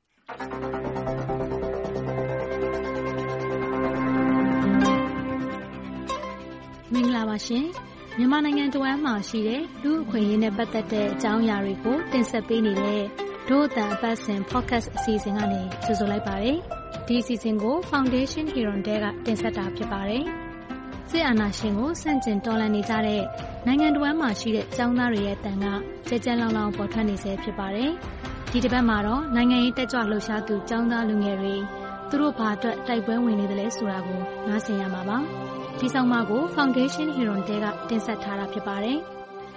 S13: မင်္ဂလာပါရှင်မြန်မာနိုင်ငံတဝမ်းမှာရှိတဲ့လူ့အခွင့်အရေးနဲ့ပတ်သက်တဲ့အကြောင်းအရာတွေကိုတင်ဆက်ပေးနေတဲ့ဒို့အတန်အပတ်စဉ် podcast အစီအစဉ်ကနေကြိုဆိုလိုက်ပါတယ်ဒီအစီအစဉ်ကို Foundation Hero တဲကတင်ဆက်တာဖြစ်ပါတယ်စစ်အာဏာရှင်ကိုဆန့်ကျင်တော်လှန်နေကြတဲ့နိုင်ငံတော်မှာရှိတဲ့ကျောင်းသားတွေရဲ့တန်ကကြဲကြဲလောင်လောင်ပေါ်ထွက်နေစေဖြစ်ပါတယ်။ဒီတစ်ပတ်မှာတော့နိုင်ငံရေးတက်ကြွလှုပ်ရှားသူကျောင်းသားလူငယ်တွေသူတို့ဘာအတွက်တိုက်ပွဲဝင်နေတယ်လဲဆိုတာကိုနားဆင်ရမှာပါ။ဒီဆောင်မကို Foundation Hero တဲကတင်ဆက်ထားတာဖြစ်ပါတယ်။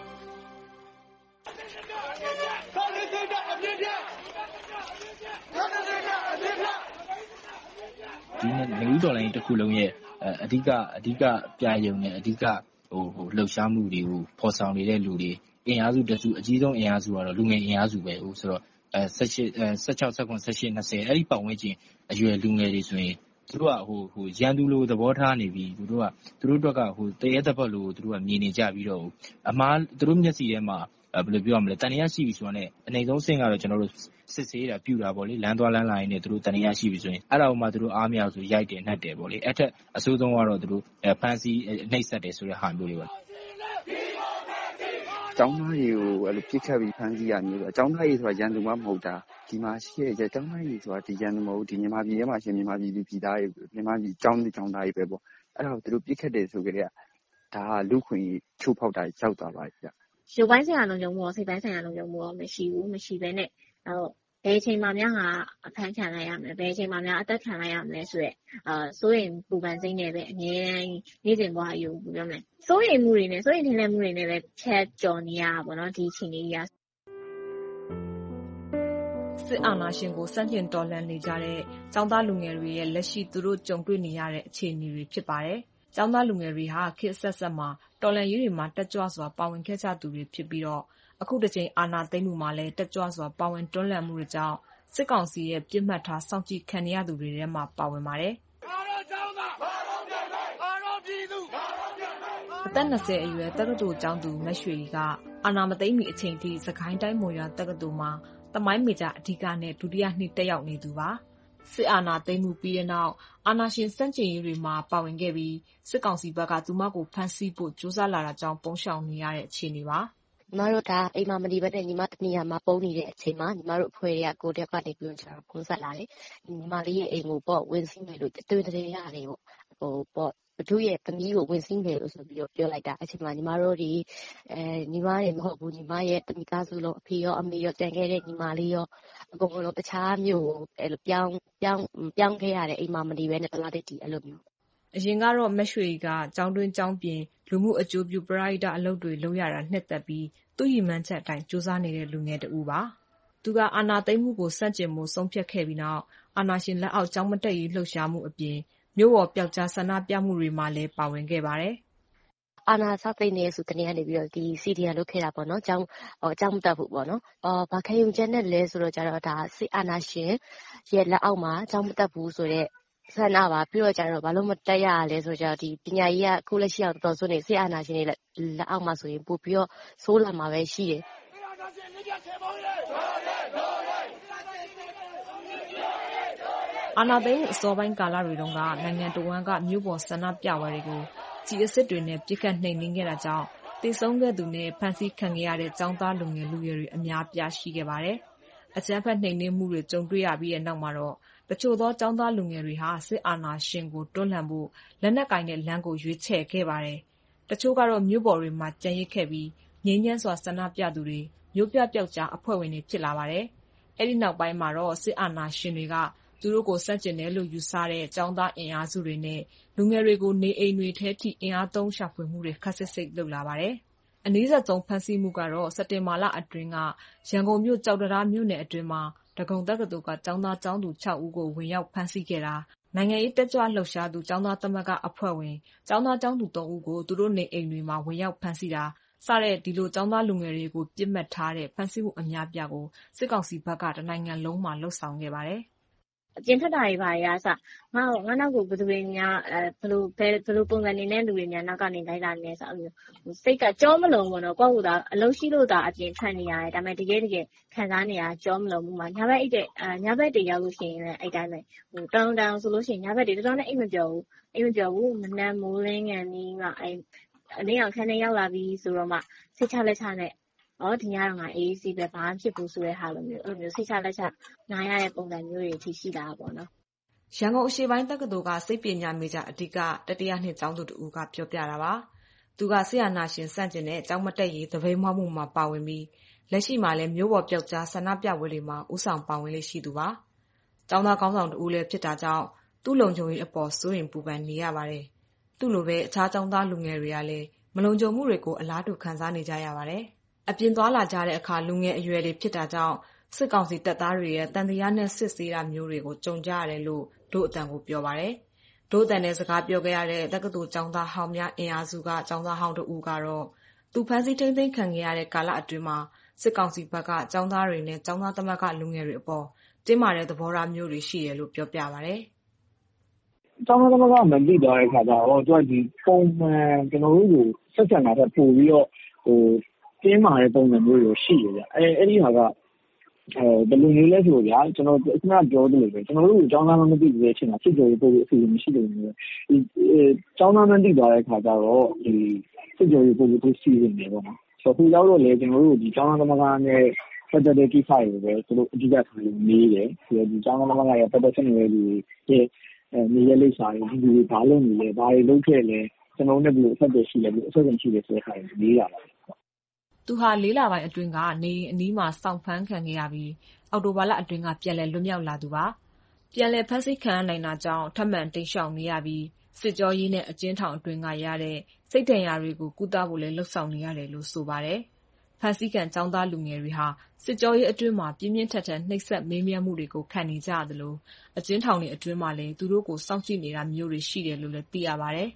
S14: ဒီနေ့လူတော်လိုင်းတစ်ခုလုံးရဲ့အဓိကအဓိကပြယုံနဲ့အဓိကဟိုဟိုလှုပ်ရှားမှုတွေကိုဖော်ဆောင်နေတဲ့လူတွေအင်အားစုတစုအကြီးဆုံးအင်အားစုကတော့လူငယ်အင်အားစုပဲဟုတ်ဆိုတော့အဲ၁၈ ၁၆ ၁၇ ၁၈ ၂၀အဲ့ဒီပတ်ဝန်းကျင်အရွယ်လူငယ်တွေဆိုရင်သူတို့ကဟိုဟိုရန်သူလိုသဘောထားနေပြီးသူတို့ကသူတို့အတွက်ကဟိုတရဲတစ်ပတ်လိုသူတို့ကမြင်နေကြပြီးတော့အမားသူတို့မျက်စိထဲမှာဘယ်လိုပြောရမလဲတန်တရားရှိပြီဆိုတော့ねအနေဆုံးဆင့်ကတော့ကျွန်တော်တို့စစ်ဆေးတာပြူတာပေါ့လေလမ်းသွားလမ်းလာရင်းနဲ့သူတို့တန်တရားရှိပြီဆိုရင်အဲ့ဒါမှသူတို့အားမရဆိုရိုက်တယ်နှက်တယ်ပေါ့လေအဲ့ထက်အဆိုးဆုံးကတော့သူတို့ဖန်စီနှိပ်စက်တယ်ဆိုတဲ့ဟာမျိုးတွေပါ
S15: ကျောင်းသားတွေကိုအဲ့လိုပြစ်ခတ်ပြီးဖမ်းဆီးရမျိုးဆိုအကျောင်းသားတွေဆိုတာရန်သူမှမဟုတ်တာဒီမှာရှိတဲ့ကျောင်းသားတွေဆိုတာဒီရန်သူမဟုတ်ဒီမြန်မာပြည်ထဲမှာရှင်မြန်မာပြည်ပြည်သားတွေမြန်မာပြည်ကျောင်းကျောင်းသားတွေပဲပေါ့အဲ့ဒါကိုသူတို့ပြစ်ခတ်တယ်ဆိုကြတဲ့ဒါကလူခွင့်ချိုးဖောက်တာရောက်သွားပါပြီဗျ
S16: ရုပ်ပိုင်းဆိုင်ရာလုံခြုံမှုရောစိတ်ပိုင်းဆိုင်ရာလုံခြုံမှုရောမရှိဘူးမရှိဘဲနဲ့အဲ့တော့ဘယ်အချိန်မှများကအဖမ်းခံလိုက်ရမလဲဘယ်အချိန်မှများအသက်ခံလိုက်ရမလဲဆိုရက်အာစိုးရင်ပူပန်စိမ့်နေပဲအငြင်းနေ့စဉ်ဘဝအယူပြောမလဲစိုးရင်မှုတွေနဲ့စိုးရင်ထင်တဲ့မှုတွေနဲ့ပဲဖြတ်ကျော်နေရတာပေါ့နော်ဒီအချိန်လေးကြီး
S17: စစ်အာဏာရှင်ကိုစန့်ကျင်တော်လှန်နေကြတဲ့ចောင်းသားလူငယ်တွေရဲ့လက်ရှိသူတို့ကြုံတွေ့နေရတဲ့အခြေအနေတွေဖြစ်ပါတယ်။ចောင်းသားလူငယ်တွေဟာခေတ်ဆက်ဆက်မှာတော်လှန်ရေးတွေမှာတက်ကြွစွာပါဝင်ခဲ့ကြသူတွေဖြစ်ပြီးတော့အခုတစ်ချိန်အာဏာသိမ်းမှုမှာလည်းတက်ကြွစွာပါဝင်တွန်းလှန်မှုတွေကြောင့်စစ်ကောင်စီရဲ့ပြစ်မှတ်ထားစောင့်ကြည့်ခံရသူတွေထဲမှာပါဝင်ပါတယ်။အသက်၂၀အရွယ်တက္ကသိုလ်ကျောင်းသူမရွှေကအာဏာမသိမ်းမီအချိန်ထိစကိုင်းတိုင်းမွန်ရွာတက္ကသိုလ်မှာသမိုင်းမေဂျာအဓိကနဲ့ဒုတိယနှစ်တက်ရောက်နေသူပါစစ်အာဏာသိမ်းမှုပြီးတဲ့နောက်အာဏာရှင်စန့်ကျင်ရေးတွေမှာပါဝင်ခဲ့ပြီးစစ်ကောင်စီဘက်ကသူမကိုဖမ်းဆီးဖို့ကြိုးစားလာတာကြောင့်ပုံရှောင်နေရတဲ့အခြေအနေပါ
S16: ညီမတို့ဒါအိမ်မှာမဒီဘက်နဲ့ညီမတနေရာမှာပုံနေတဲ့အချိန်မှာညီမတို့အဖွဲ့တွေကကိုတက်ကနေပြီးတော့ကျွန်တော်ဖုန်းဆက်လာတယ်ညီမလေးရဲ့အိမ်ကိုပေါ့ဝင်စီးမယ်လို့တွေ့တဲ့ရတယ်ပေါ့ဟိုပေါ့ဘသူရဲ့သမီးကိုဝင်စီးမယ်လို့ဆိုပြီးတော့ပြောလိုက်တာအချိန်မှာညီမတို့ဒီအဲညီမရဲ့မဟုတ်ဘူးညီမရဲ့တမိသားစုလုံးအဖေရောအမေရောတန်ခဲ့တဲ့ညီမလေးရောအကုန်လုံးတခြားမျိုးအဲ့လိုပြောင်းပြောင်းပြောင်းခဲ့ရတဲ့အိမ်မှာမဒီဘဲနဲ့တလားတဲ့ဒီအဲ့လိုမျိုး
S17: အရင်ကတော့မရွှေကကျောင်းတွင်းကျောင်းပြင်လူမှုအကျိုးပြုပရိဒါအလုပ်တွေလုပ်ရတာနှစ်သက်ပြီးသူ့ရည်မှန်းချက်အတိုင်းစူးစမ်းနေတဲ့လူငယ်တူပါသူကအာဏာသိမ်းမှုကိုစန့်ကျင်မှုဆုံးဖြတ်ခဲ့ပြီးနောက်အာဏာရှင်လက်အောက်ကျောင်းမတက်ရေးလှုပ်ရှားမှုအပြင်မြို့ပေါ်ပျောက်ကြားဆန္ဒပြမှုတွေမှာလည်းပါဝင်ခဲ့ပါတယ်
S16: အာဏာစသိမ်းနေဆိုတဲ့နေရာနေပြီးတော့ဒီ စီ ဒီ အမ် လုပ်ခဲ့တာပေါ့နော်။ကျောင်းအကြောင်းမတက်ဘူးပေါ့နော်။အော်ဘာခံယူချက်နဲ့လဲဆိုတော့ကျတော့ဒါစစ်အာဏာရှင်ရဲ့လက်အောက်မှာကျောင်းမတက်ဘူးဆိုတဲ့ဆန္ဒပါပြီးတော့ကျတော့ဘာလို့မတက်ရလဲဆိုကြဒီပညာရေးကအခုလက်ရှိအောင်တော်တော်ဆိုနေစစ်အာဏာရှင်တွေလက်အောက်မှာဆိုရင်ပို့ပြီးတော့ဆိုးလာမှာပဲရှိတယ်
S17: အာဏာသိမ်းအစောပိုင်းကာလတွေတုန်းကနိုင်ငံတော်ဝန်ကမြို့ပေါ်ဆန္ဒပြပွဲတွေကိုကြည်အစစ်တွေနဲ့ပြစ်ခတ်နှိမ်နင်းခဲ့တာကြောင့်တည်ဆုံးခဲ့သူနဲ့ဖမ်းဆီးခံခဲ့ရတဲ့ចောင်းသားလူငယ်လူရွယ်တွေအများပြားရှိခဲ့ပါတယ်။အကြမ်းဖက်နှိမ်နင်းမှုတွေကြုံတွေ့ရပြီးတဲ့နောက်မှာတော့တချို့သောចောင်းသားလူငယ်တွေဟာစစ်အာဏာရှင်ကိုတွန်းလှန်ဖို့လက်နက်ကင်တဲ့လမ်းကိုရွေးချယ်ခဲ့ပါတယ်။တချို့ကတော့မြို့ပေါ်တွေမှာကြံရစ်ခဲ့ပြီးငြိမ်းချမ်းစွာဆန္ဒပြသူတွေမြို့ပြပျောက်ကြားအဖွဲ့ဝင်တွေဖြစ်လာပါတယ်။အဲဒီနောက်ပိုင်းမှာတော့စစ်အာဏာရှင်တွေကသူတို့ကိုဆန့်ကျင်တယ်လို့ယူဆတဲ့ចောင်းသားအင်အားစုတွေနဲ့လူငယ်တွေကိုနေအိမ်တွေထဲထိအင်အားသုံးရှာဖွေမှုတွေခပ်စိတ်စိတ်လုပ်လာပါတယ်။အနည်းဆုံးဖမ်းဆီးမှုကတော့စက်တင်ဘာလအတွင်းကရန်ကုန်မြို့ကျောက်တံတားမြို့နယ်အတွင်းမှာဒဂုံတက္ကသိုလ်ကကျောင်းသားကျောင်းသူ၆ဦးကိုဝင်ရောက်ဖမ်းဆီးခဲ့တာနိုင်ငံရေးတက်ကြွလှုပ်ရှားသူကျောင်းသားသမဂ္ဂအဖွဲ့ဝင်ကျောင်းသားကျောင်းသူ၃ဦးကိုသူတို့နေအိမ်တွေမှာဝင်ရောက်ဖမ်းဆီးတာစတဲ့ဒီလိုကျောင်းသားလူငယ်တွေကိုပြစ်မှတ်ထားတဲ့ဖမ်းဆီးမှုအများပြားကိုစစ်ကောင်စီဘက်ကတနိုင်ငံလုံးမှာလှုပ်ဆောင်ခဲ့ပါတယ်။
S18: အပြင်ထွက်တာတွေပါရစငါ့ငါနောက်ကိုဘယ်သူတွေများအဲဘယ်လိုဘယ်ဘယ်လိုပုံစံနေနဲ့လူတွေများနောက်ကနေလိုက်လာနေဆိုအဲ့လိုစိတ်ကကြောမလုံးဘောနော်ကိုယ့်ကိုယ်သာအလုံးရှိလို့သာအပြင်ထွက်နေရတယ်ဒါပေမဲ့တကယ်တကယ်ခံစားနေရကြောမလုံးဘူးမှာညဘက်အိတ်တဲ့အာညဘက်တွေရောက်လို့ရှိရင်လည်းအဲ့တိုင်းပဲဟိုတောင်းတောင်းဆိုလို့ရှိရင်ညဘက်တွေတော်တော်နဲ့အိတ်မပြောဘူးအိတ်မပြောဘူးမနက်မိုးလင်းငံပြီးမှအဲ့အလင်းအောင်ခန်းထဲရောက်လာပြီးဆိုတော့မှစိတ်ချလက်ချနဲ့အော်ဒီညတော့ငါအေးအေးဆေးပဲဘာမှဖြစ်ဘူးဆိုတဲ့ဟာလိုမျိုးအဲ့လိုမျိုးစိတ်ချလက်ချနားရတဲ့ပုံစံမျိုးတွေထိရှိတာပေါ့နော်
S17: ရန်ကုန်အရှေ့ပိုင်းတက္ကသိုလ်ကစိတ်ပညာမေဂျာအဓိကတတိယနှစ်ကျောင်းသူတဦးကပြောပြတာပါသူကဆရာနာရှင်စန့်ကျင်တဲ့ကျောင်းမတက်ရေးသပိတ်မှောက်မှုမှာပါဝင်ပြီးလက်ရှိမှာလည်းမျိုးပေါ်ပျောက်ကြားဆန္ဒပြပွဲတွေမှာဥဆောင်ပါဝင်လေးရှိသူပါကျောင်းသားကောင်းဆောင်တဦးလည်းဖြစ်တာကြောင့်သူ့လုံခြုံရေးအပေါ်စိုးရိမ်ပူပန်နေရပါတယ်သူ့လိုပဲအခြားကျောင်းသားလူငယ်တွေကလည်းမလုံခြုံမှုတွေကိုအလားတူခံစားနေကြရပါတယ်အပြင်သွားလာကြတဲ့အခါလူငယ်အရွယ်တွေဖြစ်တာကြောင့်စစ်ကောင်စီတပ်သားတွေရဲ့တန်တရားနဲ့စစ်ဆေးတာမျိုးတွေကိုကြုံကြရတယ်လို့ဒို့အတန်ကိုပြောပါတယ်။ဒို့အတန်နဲ့စကားပြောခဲ့ရတဲ့တက္ကသိုလ်ကျောင်းသားဟောင်းများအင်အားစုကကျောင်းသားဟောင်းတို့ဦးကတော့သူဖမ်းဆီးထိန်းသိမ်းခံခဲ့ရတဲ့ကာလအတွင်းမှာစစ်ကောင်စီဘက်ကကျောင်းသားတွေနဲ့ကျောင်းသားသမဂ္ဂလူငယ်တွေအပေါ်တင်းမာတဲ့သဘောထားမျိုးတွေရှိတယ်လို့ပြောပြပါတယ်
S19: ။ကျောင်းသားသမဂ္ဂမသိသွားတဲ့ခါကျတော့သူကဒီပုံမှန်ကျွန်တော်တို့ကိုဆက်ဆံတာတက်ပို့ပြီးတော့ဟိုတင်းမာတဲ့ပုံစံမျိုးတွေရှိရကြ။အဲအဲ့ဒီဟာကအဲဘယ်လိုမျိုးလဲဆိုတော့ဗျာကျွန်တော်ခုနပြောသလိုပဲကျွန်တော်တို့အကြောင်းသားမသိဘူးတဲ့အချိန်မှာစစ်ကြောရေးပို့ပြီးအစီအစဉ်မရှိလို့မျိုးဒီအကြောင်းသားမသိသွားတဲ့ခါကျတော့ဒီစစ်ကြောရေးပို့ပြီးသူစီစဉ်နေပေါ့နော်ဆိုတော့ခုရောက်တော့လေကျွန်တော်တို့ဒီအကြောင်းသားသမဂ္ဂနဲ့ပတ်သက်တဲ့ကိစ္စတွေပဲသူတို့အဓိကထားလို့နေတယ်ဆိုတော့ဒီအကြောင်းသားသမဂ္ဂရဲ့ပတ်သက်တဲ့နေရာတွေရဲ့အဲနေရာလိပ်စာတွေဒီတွေဘာလုပ်နေလဲဘာတွေလုပ်ခဲ့လဲကျွန်တော်တို့လည်းဘယ်လိုအဆက်အသွယ်ရှိလဲဘယ်လိုအဆက်အသွယ်ရှိလဲဆိုတဲ့ခါတွေနေရတာ
S17: သူဟာလေးလပိုင်းအတွင်းကနေအနီးမှာစောင့်ဖမ်းခံခဲ့ရပြီးအော်တိုဘာလအတွင်းကပြန်လည်လွတ်မြောက်လာသူပါပြန်လည်ဖမ်းဆီးခံရနိုင်တာကြောင့်ထပ်မံတိတ်ရှောင်နေရပြီးစစ်ကြောရေးနဲ့အကျဉ်းထောင်အတွင်းကရတဲ့စိတ်ဒဏ်ရာတွေကိုကုသဖို့လည်းလှုံ့ဆော်နေရတယ်လို့ဆိုပါတယ်ဖမ်းဆီးခံចောင်းသားလူငယ်တွေဟာစစ်ကြောရေးအတွင်းမှာပြင်းပြင်းထန်ထန်နှိပ်စက်မေးမြန်းမှုတွေကိုခံနေကြရတယ်လို့အကျဉ်းထောင်တွေအတွင်းမှာလည်းသူတို့ကိုစောင့်ကြည့်နေတာမျိုးတွေရှိတယ်လို့လည်းသိရပါတယ်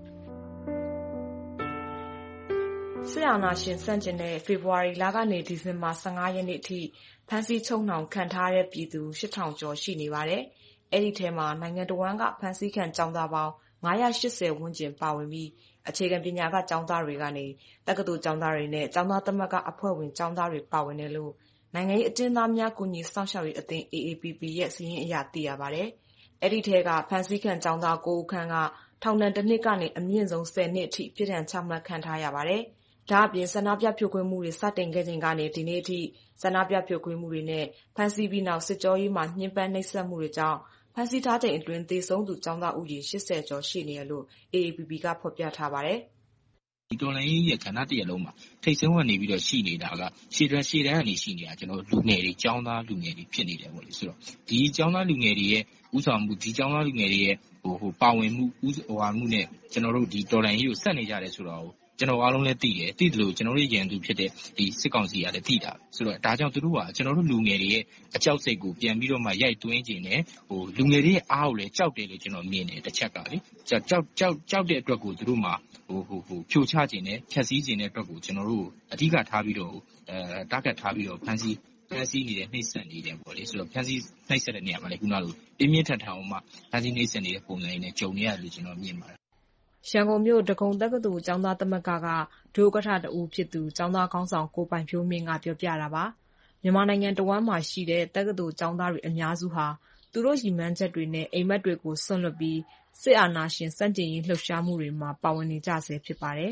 S17: ဆရာနာရှင်စန့်ကျင်တဲ့ဖေဖော်ဝါရီလကနေဒီဇင်ဘာ၁၅ရက်နေ့အထိဖမ်းဆီးချုပ်နှောင်ခံထားတဲ့ပြည်သူ၈ထောင်ကျော်ရှိနေပါတယ်။အဲ့ဒီထဲမှာနိုင်ငံတော်ဝန်ကဖမ်းဆီးခံကျောင်းသားပေါင်း၅၈၀ဝန်းကျင်ပါဝင်ပြီးအခြေခံပညာကကျောင်းသားတွေကနေတက္ကသိုလ်ကျောင်းသားတွေနဲ့ကျောင်းသားသမဂ္ဂအဖွဲ့ဝင်ကျောင်းသားတွေပါဝင်တယ်လို့နိုင်ငံရေးအကျဉ်းသားများကူညီစောင့်ရှောက်ရေးအသင်း အေ အေ ပီ ပီ ရဲ့စာရင်းအရသိရပါတယ်။အဲ့ဒီထဲကဖမ်းဆီးခံကျောင်းသား၉ဦးခန့်ကထောင်ဒဏ်တစ်နှစ်ကနေအမြင့်ဆုံး၁၀နှစ်အထိပြစ်ဒဏ်ချမှတ်ခံထားရပါတယ်။ဒါအပြင်ဆန္ဒပြဖြိုခွင်းမှုတွေစတင်ခဲ့ချိန်ကနေဒီနေ့အထိဆန္ဒပြဖြိုခွင်းမှုတွေနဲ့ဖမ်းဆီးပြီးနောက်စစ်ကြောရေးမှာညှဉ်းပန်းနှိပ်စက်မှုတွေကြောင့်ဖမ်းဆီးထားချိန်အတွင်းသေဆုံးသူကျောင်းသားဦးရေ၈၀ကျော်ရှိနေတယ်လို့ အေ အေ ပီ ပီ ကဖော်ပြထားပါတယ်
S14: ဒီတော်လိုင်းရဲ့ခန္ဓာတရလုံးမှာထိတ်ဆုံးကနေပြီးတော့ရှိနေတာကရှေ့တန်းရှေ့တန်းကနေရှိနေတာကျွန်တော်လူငယ်တွေကျောင်းသားလူငယ်တွေဖြစ်နေတယ်ပေါ့လေဆိုတော့ဒီကျောင်းသားလူငယ်တွေရဲ့ဥဆောင်မှုဒီကျောင်းသားလူငယ်တွေရဲ့ဟိုဟိုပါဝင်မှုဥဟိုဟာမှုနဲ့ကျွန်တော်တို့ဒီတော်လိုင်းကြီးကိုဆက်နေကြတယ်ဆိုတော့ကျွန်တော်အားလုံးလည်းသိတယ်သိတယ်လို့ကျွန်တော်တို့ရန်သူဖြစ်တဲ့ဒီစစ်ကောင်စီကလည်းသိတာဆိုတော့ဒါကြောင့်သူတို့ကကျွန်တော်တို့လူငယ်တွေရဲ့အကြောက်စိတ်ကိုပြန်ပြီးတော့မှရိုက်သွင်းခြင်းနဲ့ဟိုလူငယ်တွေရဲ့အားကိုလည်းကြောက်တယ်လို့ကျွန်တော်မြင်တယ်တစ်ချက်ကလေကြောက်ကြောက်ကြောက်ကြောက်တဲ့အတွက်ကိုသူတို့မှဟိုဟိုဟိုဖြိုချခြင်းနဲ့ဖြတ်စည်းခြင်းတဲ့အတွက်ကိုကျွန်တော်တို့အဓိကထားပြီးတော့အဲတားကတ်ထားပြီးတော့ဖန်စီဖန်စီနေတဲ့နှိမ့်ဆက်နေတယ်ပေါ့လေဆိုတော့ဖန်စီနှိမ့်ဆက်တဲ့နေရာမှာလည်းခုနကလိုပြင်းပြင်းထန်ထန်အောင်မှဖန်စီနှိမ့်ဆက်နေတဲ့ပုံစံနဲ့ကြုံနေရတယ်လို့ကျွန်တော်မြင်ပါတယ်
S17: ရန်ကုန်မြို့ဒဂုံတက္ကသိုလ်ကျောင်းသားသမဂ္ဂကဒုဥက္ကဋ္ဌတဦးဖြစ်သူကျောင်းသားခေါင်းဆောင်ကိုပိုင်ဖြိုးမင်းကပြောပြတာပါမြန်မာနိုင်ငံတဝန်းမှာရှိတဲ့တက္ကသိုလ်ကျောင်းသားတွေအများစုဟာသူတို့ရည်မှန်းချက်တွေနဲ့အိမ်မက်တွေကိုစွန့်လွတ်ပြီးစစ်အာဏာရှင်စန့်ကျင်ရေးလှုပ်ရှားမှုတွေမှာပါဝင်နေကြဆဲဖြစ်ပါတယ်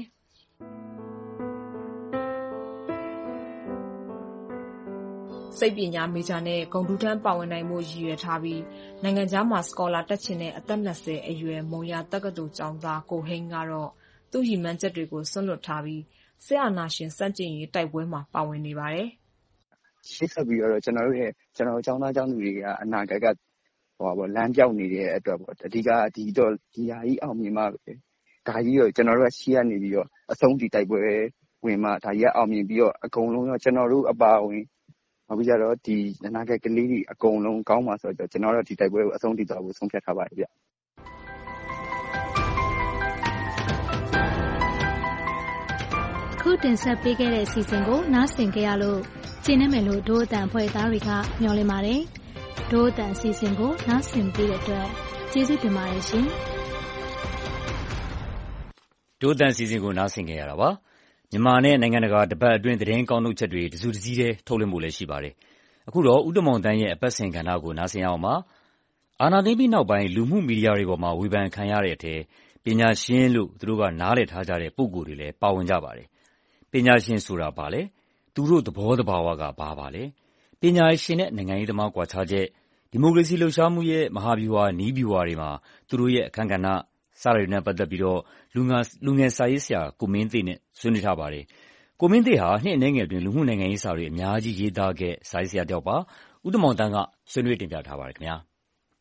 S17: စိတ်ပညာမေဂျာနဲ့ဂုဏ်ထူးထမ်းပါဝင်နိုင်မှုရည်ရွယ်ထားပြီးနိုင်ငံခြားမှာစကောလာတက်ချင်တဲ့အသက်၂၀အရွယ်မုံရတက္ကသိုလ်ကျောင်းသားကိုဟိန်းကတော့သူ့ရည်မှန်းချက်တွေကိုစွန့်လွတ်ထားပြီးစစ်အာဏာရှင်စန့်ကျင်ရေးတိုက်ပွဲမှာပါဝင်နေပါတယ်
S15: ။ရှေ့ဆက်ပြီးတော့ကျွန်တော်တို့ရဲ့ကျွန်တော်ကျောင်းသားကျောင်းသူတွေကအနာဂတ်ကဟောပေါ့လမ်းပြောင်းနေတဲ့အတွက်ပေါ့အဓိကဒီတော့ဒီဟာကြီးအောင်မြင်မှပဲဒါကြီးတော့ကျွန်တော်တို့ကရှေ့ကနေပြီးတော့အဆုံးထိတိုက်ပွဲဝင်မှဒါကြီးကအောင်မြင်ပြီးတော့အကုန်လုံးတော့ကျွန်တော်တို့အပါဝင်အခုကျတော့ဒီအနာဂတ်ကလေးတွေအကုန်လုံးကောင်းပါဆိုတော့ကျွန်တော်တို့ဒီတိုက်ပွဲကိုအဆုံးထိသွားဖို့ဆုံးဖြတ်ထားပါတယ်ဗျ
S13: ခုတင်ဆက်ပေးခဲ့တဲ့အစီအစဉ်ကိုနားဆင်ကြရလို့ကျင်းနေမယ်လို့ဒို့အတန်ဖွဲ့သားတွေကမျှော်လင့်ပါတယ်ဒို့အတန်အစီအစဉ်ကိုနားဆင်ပေးတဲ့အတွက်ကျေးဇူးတင်ပါတယ်ရှင်
S2: ဒို့အတန်အစီအစဉ်ကိုနားဆင်ကြရတာပါမြန်မာနဲ့နိုင်ငံတကာတပတ်အတွင်းသတင်းကောင်းထုတ်ချက်တွေတစုတစည်းတည်းထုတ်လွှင့်ဖို့လည်းရှိပါတယ်။အခုတော့ဦးတမောင်တန်းရဲ့အပတ်စဉ်ကဏ္ဍကိုနားဆင်ရအောင်ပါ။အာဏာသိမ်းပြီးနောက်ပိုင်းလူမှုမီဒီယာတွေပေါ်မှာဝေဖန်ခံရတဲ့အထဲပညာရှင်လို့သူတို့ကနားလည်ထားကြတဲ့ပုဂ္ဂိုလ်တွေလည်းပါဝင်ကြပါတယ်။ပညာရှင်ဆိုတာဘာလဲ။သူတို့သဘောသဘာဝကဘာပါလဲ။ပညာရှင်နဲ့နိုင်ငံရေးသမားကွာခြားချက်ဒီမိုကရေစီလှုပ်ရှားမှုရဲ့မဟာဗျူဟာနည်းဗျူဟာတွေမှာသူတို့ရဲ့အခန်းကဏ္ဍစတာတွေနဲ့ပတ်သက်ပြီးတော့လူငယ်လူငယ်စာရေးဆရာကိုမင်းသိနဲ့ဆွေးနွေးထားပါတယ်။ကိုမင်းသိဟာနှစ်အနည်းငယ်အတွင်းလူမှုနိုင်ငံရေးစာတွေအများကြီးရေးသားခဲ့စာရေးဆရာတစ်ယောက်ပါ။ဦးတမောင်တန်းကဆွေးနွေးတင်ပြထားပါတယ်ခင်ဗျာ။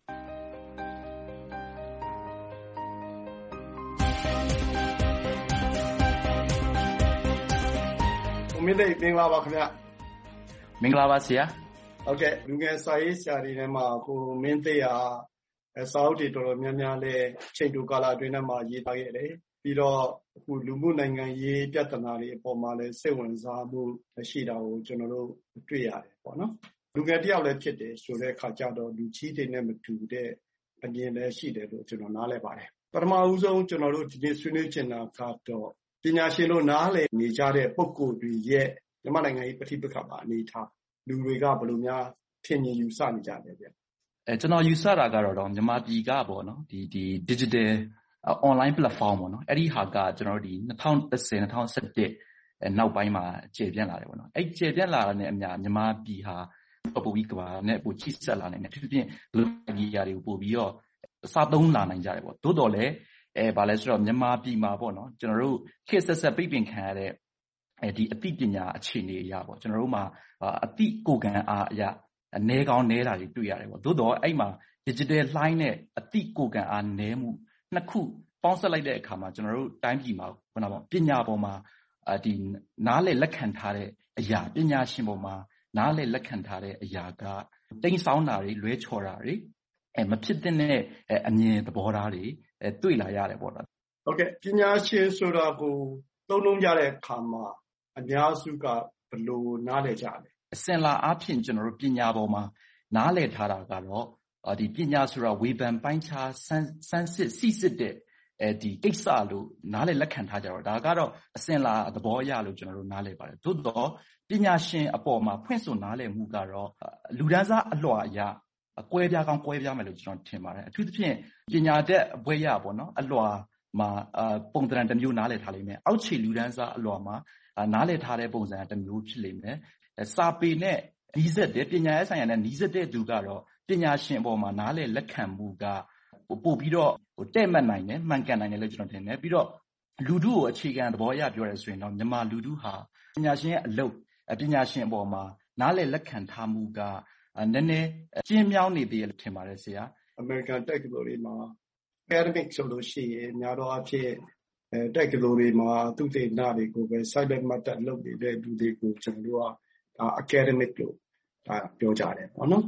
S3: ကိုမင်းသိမင်္ဂလာပါခင်ဗျာ
S14: ။မင်္ဂလာပါဆရာ
S3: ။ဟုတ်ကဲ့လူငယ်စာရေးဆရာတွေထဲမှာကိုမင်းသိဟာစာအုပ်တွေတော်တော်များများလဲချိန်တူကာလအတွင်းထဲမှာရေးသားခဲ့တယ်ပြီးတော့အခုလူမှုနိုင်ငံရေးပြဿနာတွေအပေါ်မှာလဲစိတ်ဝင်စားမှုရှိတာကိုကျွန်တော်တို့တွေ့ရတယ်ပေါ့နော်လူငယ်တယောက်လည်းဖြစ်တယ်ဆိုတဲ့အခါကျတော့လူကြီးတွေနဲ့မတူတဲ့အမြင်လည်းရှိတယ်လို့ကျွန်တော်နားလည်ပါတယ်ပထမဦးဆုံးကျွန်တော်တို့ဒီနေ့ဆွေးနွေးချင်တာကတော့ပညာရှင်တို့နားလည်နေကြတဲ့ပုံကိုယ်တွေရဲ့မြန်မာနိုင်ငံရေးပဋိပက္ခပါအနေထားလူတွေကဘယ်လိုများထင်မြင်ယူဆနေကြလဲဗျ
S14: အဲကျွန်တော်ယူဆတာကတော့မြန်မာပြည်ကပေါ့နော်ဒီဒီ digital online platform ပေါ့နော်အဲ့ဒီဟာကကျွန်တော်တို့ဒီ၂၀၁၀ ၂၀၁၁အဲနောက်ပိုင်းမှာကျေပြန့်လာတယ်ပေါ့နော်အဲ့ကျေပြန့်လာတဲ့အမြမြန်မာပြည်ဟာပိုပြီးကဘာနဲ့ပိုချိဆက်လာနိုင်တယ်ဖြစ်ဖြစ်လူကြီးရာတွေကိုပို့ပြီးတော့စားသုံးလာနိုင်ကြတယ်ပေါ့သို့တော်လည်းအဲဘာလဲဆိုတော့မြန်မာပြည်မှာပေါ့နော်ကျွန်တော်တို့ခေတ်ဆက်ဆက်ပြိပင်ခံရတဲ့အဲဒီအသိပညာအခြေအနေအရာပေါ့ကျွန်တော်တို့မှာအသိကိုယ်ခံအားအရာအနေကောင်းနေတာတွေတွေ့ရတယ်ပေါ့သို့တော့အဲ့မှာ digital လှိုင်းနဲ့အသိကိုယ်ခံအားနည်းမှုနှစ်ခုပေါင်းစပ်လိုက်တဲ့အခါမှာကျွန်တော်တို့တိုင်းပြည်မှာခုနကပညာပေါ်မှာဒီနားလည်လက်ခံထားတဲ့အရာပညာရှင်ပေါ်မှာနားလည်လက်ခံထားတဲ့အရာကတိမ်ဆောင်းတာတွေလွဲချော်တာတွေအဲမဖြစ်တဲ့အမြင်သဘောထားတွေအဲတွေ့လာရတယ်ပေါ့နော်
S3: ဟုတ်ကဲ့ပညာရှင်ဆိုတာကိုသုံးလုံးကြတဲ့အခါမှာအများစုကဘယ်လိုနားလည်ကြလဲ
S14: အစင်လာအဖြစ်ကျွန်တော်တို့ပညာပေါ်မှာနားလည်ထားတာကတော့ဒီပညာဆိုတာဝေဖန်ပိုင်းခြားစမ်းစမ်းစစ်စိစစ်တဲ့အဲဒီကိစ္စလို့နားလည်လက်ခံထားကြတော့ဒါကတော့အစင်လာသဘောအရလို့ကျွန်တော်တို့နားလည်ပါတယ်သို့တော့ပညာရှင်အပေါ်မှာဖွင့်ဆိုနားလည်မှုကတော့လူဒန်းစားအလွှာအရအကွဲပြားကောင်းကွဲပြားမယ်လို့ကျွန်တော်ထင်ပါတယ်အထူးသဖြင့်ပညာတတ်အပွဲရပေါ့နော်အလွှာမှာပုံသဏ္ဍာန်တစ်မျိုးနားလည်ထားလိမ့်မယ်အောက်ခြေလူဒန်းစားအလွှာမှာနားလည်ထားတဲ့ပုံစံတစ်မျိုးဖြစ်လိမ့်မယ်စာပေနဲ့နီးစပ်တဲ့ပညာရေးဆိုင်ရာနဲ့နီးစပ်တဲ့သူကတော့ပညာရှင်အပေါ်မှာနားလည်လက်ခံမှုကပို့ပြီးတော့တဲ့မှတ်နိုင်တယ်မှန်ကန်နိုင်တယ်လို့ကျွန်တော်ထင်တယ်ပြီးတော့လူထုကိုအခြေခံသဘောအရပြောရဲဆိုရင်တော့မြန်မာလူထုဟာပညာရှင်ရဲ့အလုပ်ပညာရှင်အပေါ်မှာနားလည်လက်ခံထားမှုကနည်းနည်းကျဉ်းမြောင်းနေသေးတယ်လို့ထင်ပါတယ်ဆရာ
S3: American တက္ကသိုလ်တွေမှာ academic ဆိုလို့ရှိရင်များတော့အဖြစ်တက္ကသိုလ်တွေမှာသုတေသနတွေကိုပဲ silent method လုပ်နေတဲ့လူတွေကိုကျွန်တော်တို့ကဒါ academic လို့ဒါပြောကြတယ်ပေါ့နော်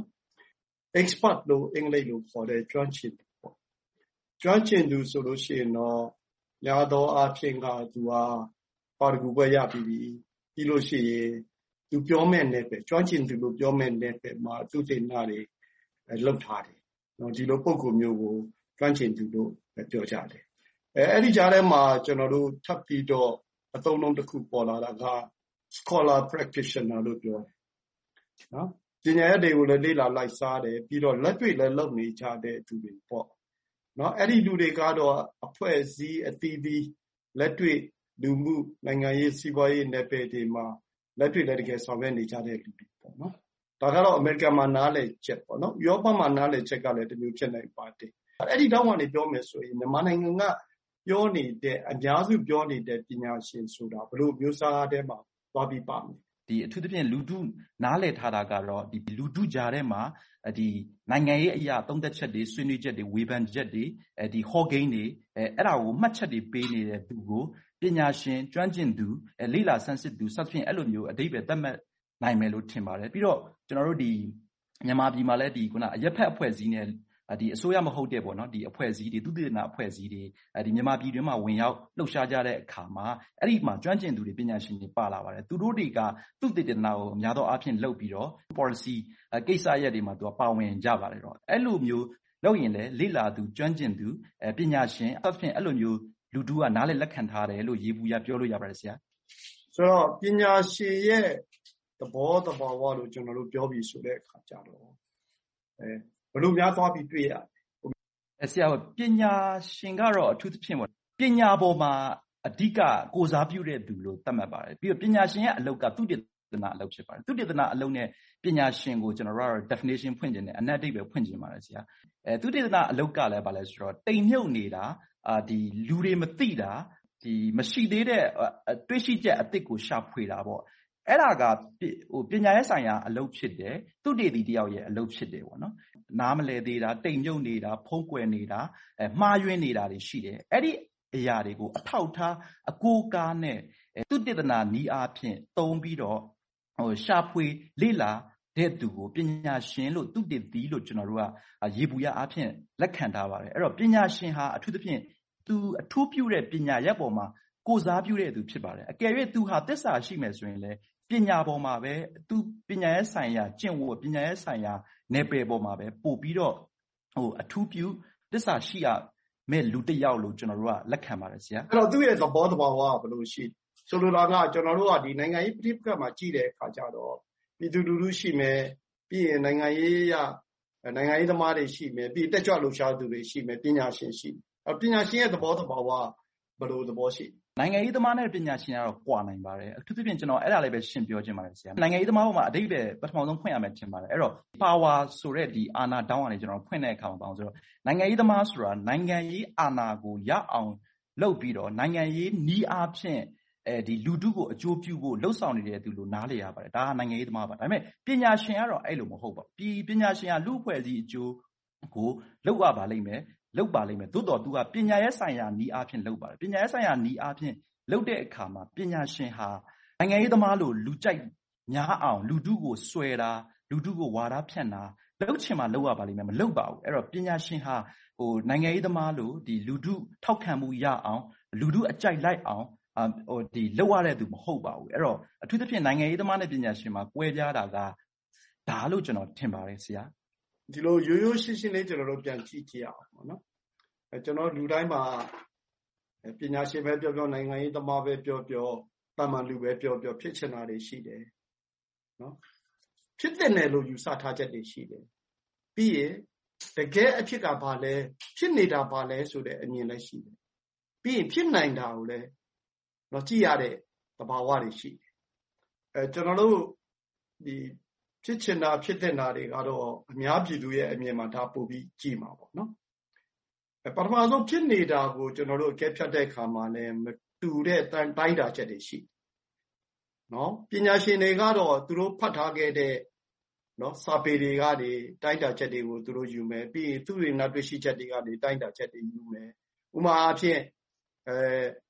S3: expert လို့အင်္ဂလိပ်လိုခေါ်တဲ့ကျွမ်းကျင်သူပေါ့ကျွမ်းကျင်သူဆိုလို့ရှိရင်တော့ညာတော်အဖြစ်ကသူဟာပါရဂူပွဲရပြီးပြီးလို့ရှိရင်သူပြောမဲ့နဲ့ပဲကျွမ်းကျင်သူလို့ပြောမဲ့နဲ့ပဲမှာသုတေသနတွေလုပ်ထားတယ်နော်ဒီလိုပုံကူမျိုးကိုကျွမ်းကျင်သူလို့ပြောကြတယ်အဲအဲ့ဒီကြားထဲမှာကျွန်တော်တို့ထပ်ပြီးတော့အသုံးလုံးတစ်ခုပေါ်လာတာက scholar practitioner လို့ပြောတယ်နော်ပညာရပ်တွေကိုလည်းလေ့လာလိုက်စားတယ်ပြီးတော့လက်တွေ့လည်းလုပ်နေကြတဲ့သူတွေပေါ့နော်အဲ့ဒီလူတွေကတော့အဖွဲ့အစည်းအသီးသီးလက်တွေ့လူမှုနိုင်ငံရေးစီးပွားရေးနယ်ပယ်တွေမှာလက်တွေ့လည်းတကယ်ဆောင်ရွက်နေကြတဲ့လူတွေပေါ့နော်ဒါကတော့အမေရိကန်မှာနားလည်ချက်ပေါ့နော်ဥရောပမှာနားလည်ချက်ကလည်းတစ်မျိုးဖြစ်နိုင်ပါတယ်အဲ့ဒီတောင်းကနေပြောမယ်ဆိုရင်မြန်မာနိုင်ငံကပြောနေတဲ့အများစုပြောနေတဲ့ပညာရှင်ဆိုတာဘလို့မျိုးစားတဲ့မှာသွားပြီးပါမယ်
S20: ဒီအထူးသဖြင့်လူထုနားလည်ထားတာကတော့ဒီလူထုကြားထဲမှာဒီနိုင်ငံရေးအရာသုံးသက်ချက်တွေဆွေးနွေးချက်တွေဝေဖန်ချက်တွေအဲဒီဟော့ဂိမ်းတွေအဲအဲ့ဒါကိုမှတ်ချက်တွေပေးနေတဲ့သူကိုပညာရှင်ကျွမ်းကျင်သူလေ့လာဆန်းစစ်သူစသဖြင့်အဲ့လိုမျိုးအဓိပ္ပာယ်သတ်မှတ်နိုင်မယ်လို့ထင်ပါတယ်ပြီးတော့ကျွန်တော်တို့ဒီမြန်မာပြည်မှာလည်းဒီခုနအရက်ဖက်အဖွဲ့အစည်းနဲ့ဒီအစိုးရမဟုတ်တဲ့ပေါ့နော်ဒီအဖွဲ့အစည်းတွေသုတေသနအဖွဲ့အစည်းတွေအဲဒီမြန်မာပြည်တွင်းမှာဝင်ရောက်လှုပ်ရှားကြတဲ့အခါမှာအဲ့ဒီမှာကျွမ်းကျင်သူတွေပညာရှင်တွေပါလာပါတယ်သူတို့တွေကသုတေသနကိုအများသောအားဖြင့်လုပ်ပြီးတော့ policy ကိစ္စရပ်တွေမှာသူကပါဝင်ကြပါတယ်တော့အဲ့လိုမျိုးလုပ်ရင်လည်းလေ့လာသူကျွမ်းကျင်သူပညာရှင်အဖြစ်အဲ့လိုမျိုးလူထုကနားလည်လက်ခံထားတယ်လို့ရေဘူးရပြောလို့ရပါတယ်ဆရာ
S3: ဆိုတော့ပညာရှင်ရဲ့သဘောတဘာဝလို့ကျွန်တော်တို့ပြောပြီးဆိုတဲ့အခါကြတော့အဲဘယ်လိုများသွားပြီးတွေ့ရ
S20: လဲဆရာပညာရှင်ကတော့အထူးသဖြင့်ပေါ့ပညာပေါ်မှာအဓိကကိုစားပြုတဲ့သူလို့သတ်မှတ်ပါတယ်ပြီးတော့ပညာရှင်ရဲ့အလုပ်ကသုတေသနအလုပ်ဖြစ်ပါတယ်သုတေသနအလုပ်နဲ့ပညာရှင်ကိုကျွန်တော်တို့ကတော့ definition ဖွင့်ခြင်းနဲ့အနက်အဓိပ္ပာယ်ဖွင့်ခြင်းပါတယ်ဆရာအဲသုတေသနအလုပ်ကလည်းဗာလဲဆိုတော့တိမ်မြုပ်နေတာအာဒီလူတွေမသိတာဒီမရှိသေးတဲ့တွေးရှိချက်အသစ်ကိုရှာဖွေတာပေါ့အဲ့ဒါကဟိုပညာရေးဆိုင်ရာအလုပ်ဖြစ်တယ်သုတေသီတယောက်ရဲ့အလုပ်ဖြစ်တယ်ပေါ့နော်နားမလဲသေးတာတိမ်မြုပ်နေတာဖုံးကွယ်နေတာအဲမှားယွင်းနေတာတွေရှိတယ်အဲ့ဒီအရာတွေကိုအထောက်ထားအကိုးကားနဲ့သုတေသနာနီးအားဖြင့်သုံးပြီးတော့ဟိုရှာဖွေလေ့လာတဲ့သူကိုပညာရှင်လို့သုတေသီလို့ကျွန်တော်တို့ကရေဘူးရအားဖြင့်လက်ခံထားပါတယ်အဲ့တော့ပညာရှင်ဟာအထူးသဖြင့်သူအထူးပြုတဲ့ပညာရပ်ပေါ်မှာကိုစားပြုတဲ့သူဖြစ်ပါတယ်အကယ်၍သူဟာသစ္စာရှိမယ်ဆိုရင်လည်းပညာပေါ်မှာပဲသူပညာရေးဆိုင်ရာကျင့်ဝတ်ပညာရေးဆိုင်ရာနယ်ပယ်ပေါ်မှာပဲပို့ပြီးတော့ဟိုအထူးပြုသစ္စာရှိရမဲ့လူတစ်ယောက်လို့ကျွန်တော်တို့ကလက်ခံပါတယ်ဆရာ
S3: အဲ့တော့သူ့ရဲ့သဘောတဘာဝကဘယ်လိုရှိဆိုလိုတာကကျွန်တော်တို့ကဒီနိုင်ငံရေးပြည်ပကမှာကြည့်တဲ့အခါကျတော့ပြည်သူလူထုရှိမယ်ပြီးရင်နိုင်ငံရေးရနိုင်ငံရေးသမားတွေရှိမယ်ပြီးတက်ကြွလှုပ်ရှားသူတွေရှိမယ်ပညာရှင်ရှိအဲ့ပညာရှင်ရဲ့သဘောတဘာဝဘယ်လိုသဘောရှိ
S20: နိုင်ငံရေးသမားနဲ့ပညာရှင်ကတော့ကွာနိုင်ပါတယ်အထူးသဖြင့်ကျွန်တော်အဲ့ဒါလေးပဲရှင်းပြောချင်ပါတယ်ဆရာနိုင်ငံရေးသမားဘုံမှာအဓိပ္ပာယ်ပထမဆုံးဖွင့်ရမယ်ထင်ပါတယ်အဲ့တော့ power ဆိုတဲ့ဒီအာဏာတောင်းကနေကျွန်တော်ဖွင့်တဲ့အခါမှာပေါ့ဆိုတော့နိုင်ငံရေးသမားဆိုတာနိုင်ငံရေးအာဏာကိုရအောင်လုပ်ပြီးတော့နိုင်ငံရေးနီးအားဖြင့်အဲဒီလူထုကိုအကျိုးပြုဖို့လှုပ်ဆောင်နေတဲ့သူလို့နားလည်ရပါတယ်ဒါကနိုင်ငံရေးသမားပါဒါပေမဲ့ပညာရှင်ကတော့အဲ့လိုမဟုတ်ပါဘူးပညာရှင်ကလူ့အဖွဲ့အစည်းအကျိုးကိုလုပ်ရပါလိမ့်မယ်လုပ်ပါလိမ့်မယ်သို့တော်သူကပညာရေးဆိုင်ရာနီးအားဖြင့်လုပ်ပါတယ်ပညာရေးဆိုင်ရာနီးအားဖြင့်လုပ်တဲ့အခါမှာပညာရှင်ဟာနိုင်ငံရေးသမားလို့လူကြိုက်များအောင်လူထုကိုဆွဲတာလူထုကိုဝါဒဖြန့်တာလုပ်ချင်မှလုပ်ရပါလိမ့်မယ်မလုပ်ပါဘူးအဲ့တော့ပညာရှင်ဟာဟိုနိုင်ငံရေးသမားလို့ဒီလူထုထောက်ခံမှုရအောင်လူထုအကြိုက်လိုက်အောင်ဟိုဒီလုပ်ရတဲ့သူမဟုတ်ပါဘူးအဲ့တော့အထူးသဖြင့်နိုင်ငံရေးသမားနဲ့ပညာရှင်မှာကွဲပြားတာကဒါလို့ကျွန်တော်ထင်ပါတယ်ဆရာ
S3: ဒီလိုရိုးရိုးရှင်းရှင်းလေးကျွန်တော်တို့ပြန်ကြည့်ကြည့်အောင်ပေါ့နော်အဲကျွန်တော်လူတိုင်းမှာပညာရှင်ပဲပြောပြောနိုင်ငံရေးသမားပဲပြောပြောတာမန်လူပဲပြောပြောဖြစ်ချင်တာတွေရှိတယ်နော်ဖြစ်တဲ့နယ်လို့ယူဆထားချက်တွေရှိတယ်ပြီးရင်တကယ်အဖြစ်ကဘာလဲဖြစ်နေတာဘာလဲဆိုတဲ့အမြင်လည်းရှိတယ်ပြီးရင်ဖြစ်နိုင်တာကိုလည်းတော့ကြည့်ရတဲ့သဘာဝတွေရှိတယ်အဲကျွန်တော်တို့ဒီဖြစ်ချင်တာဖြစ်တဲ့နာတွေကတော့အများပြည်သူရဲ့အမြင်မှာဒါပို့ပြီးကြည့်မှာပေါ့နော်ပထမဆုံးဖြစ်နေတာကိုကျွန်တော်တို့အကဲဖြတ်တဲ့အခါမှာလည်းမတူတဲ့တိုင်းတာချက်တွေရှိနော်ပညာရှင်တွေကတော့သူတို့ဖတ်ထားခဲ့တဲ့နော်စာပေတွေကနေတိုင်းတာချက်တွေကိုသူတို့ယူမယ်ပြီးရင်သူတွေနောက်တွေ့ရှိချက်တွေကနေတိုင်းတာချက်တွေယူမယ်ဥပမာအားဖြင့်အဲ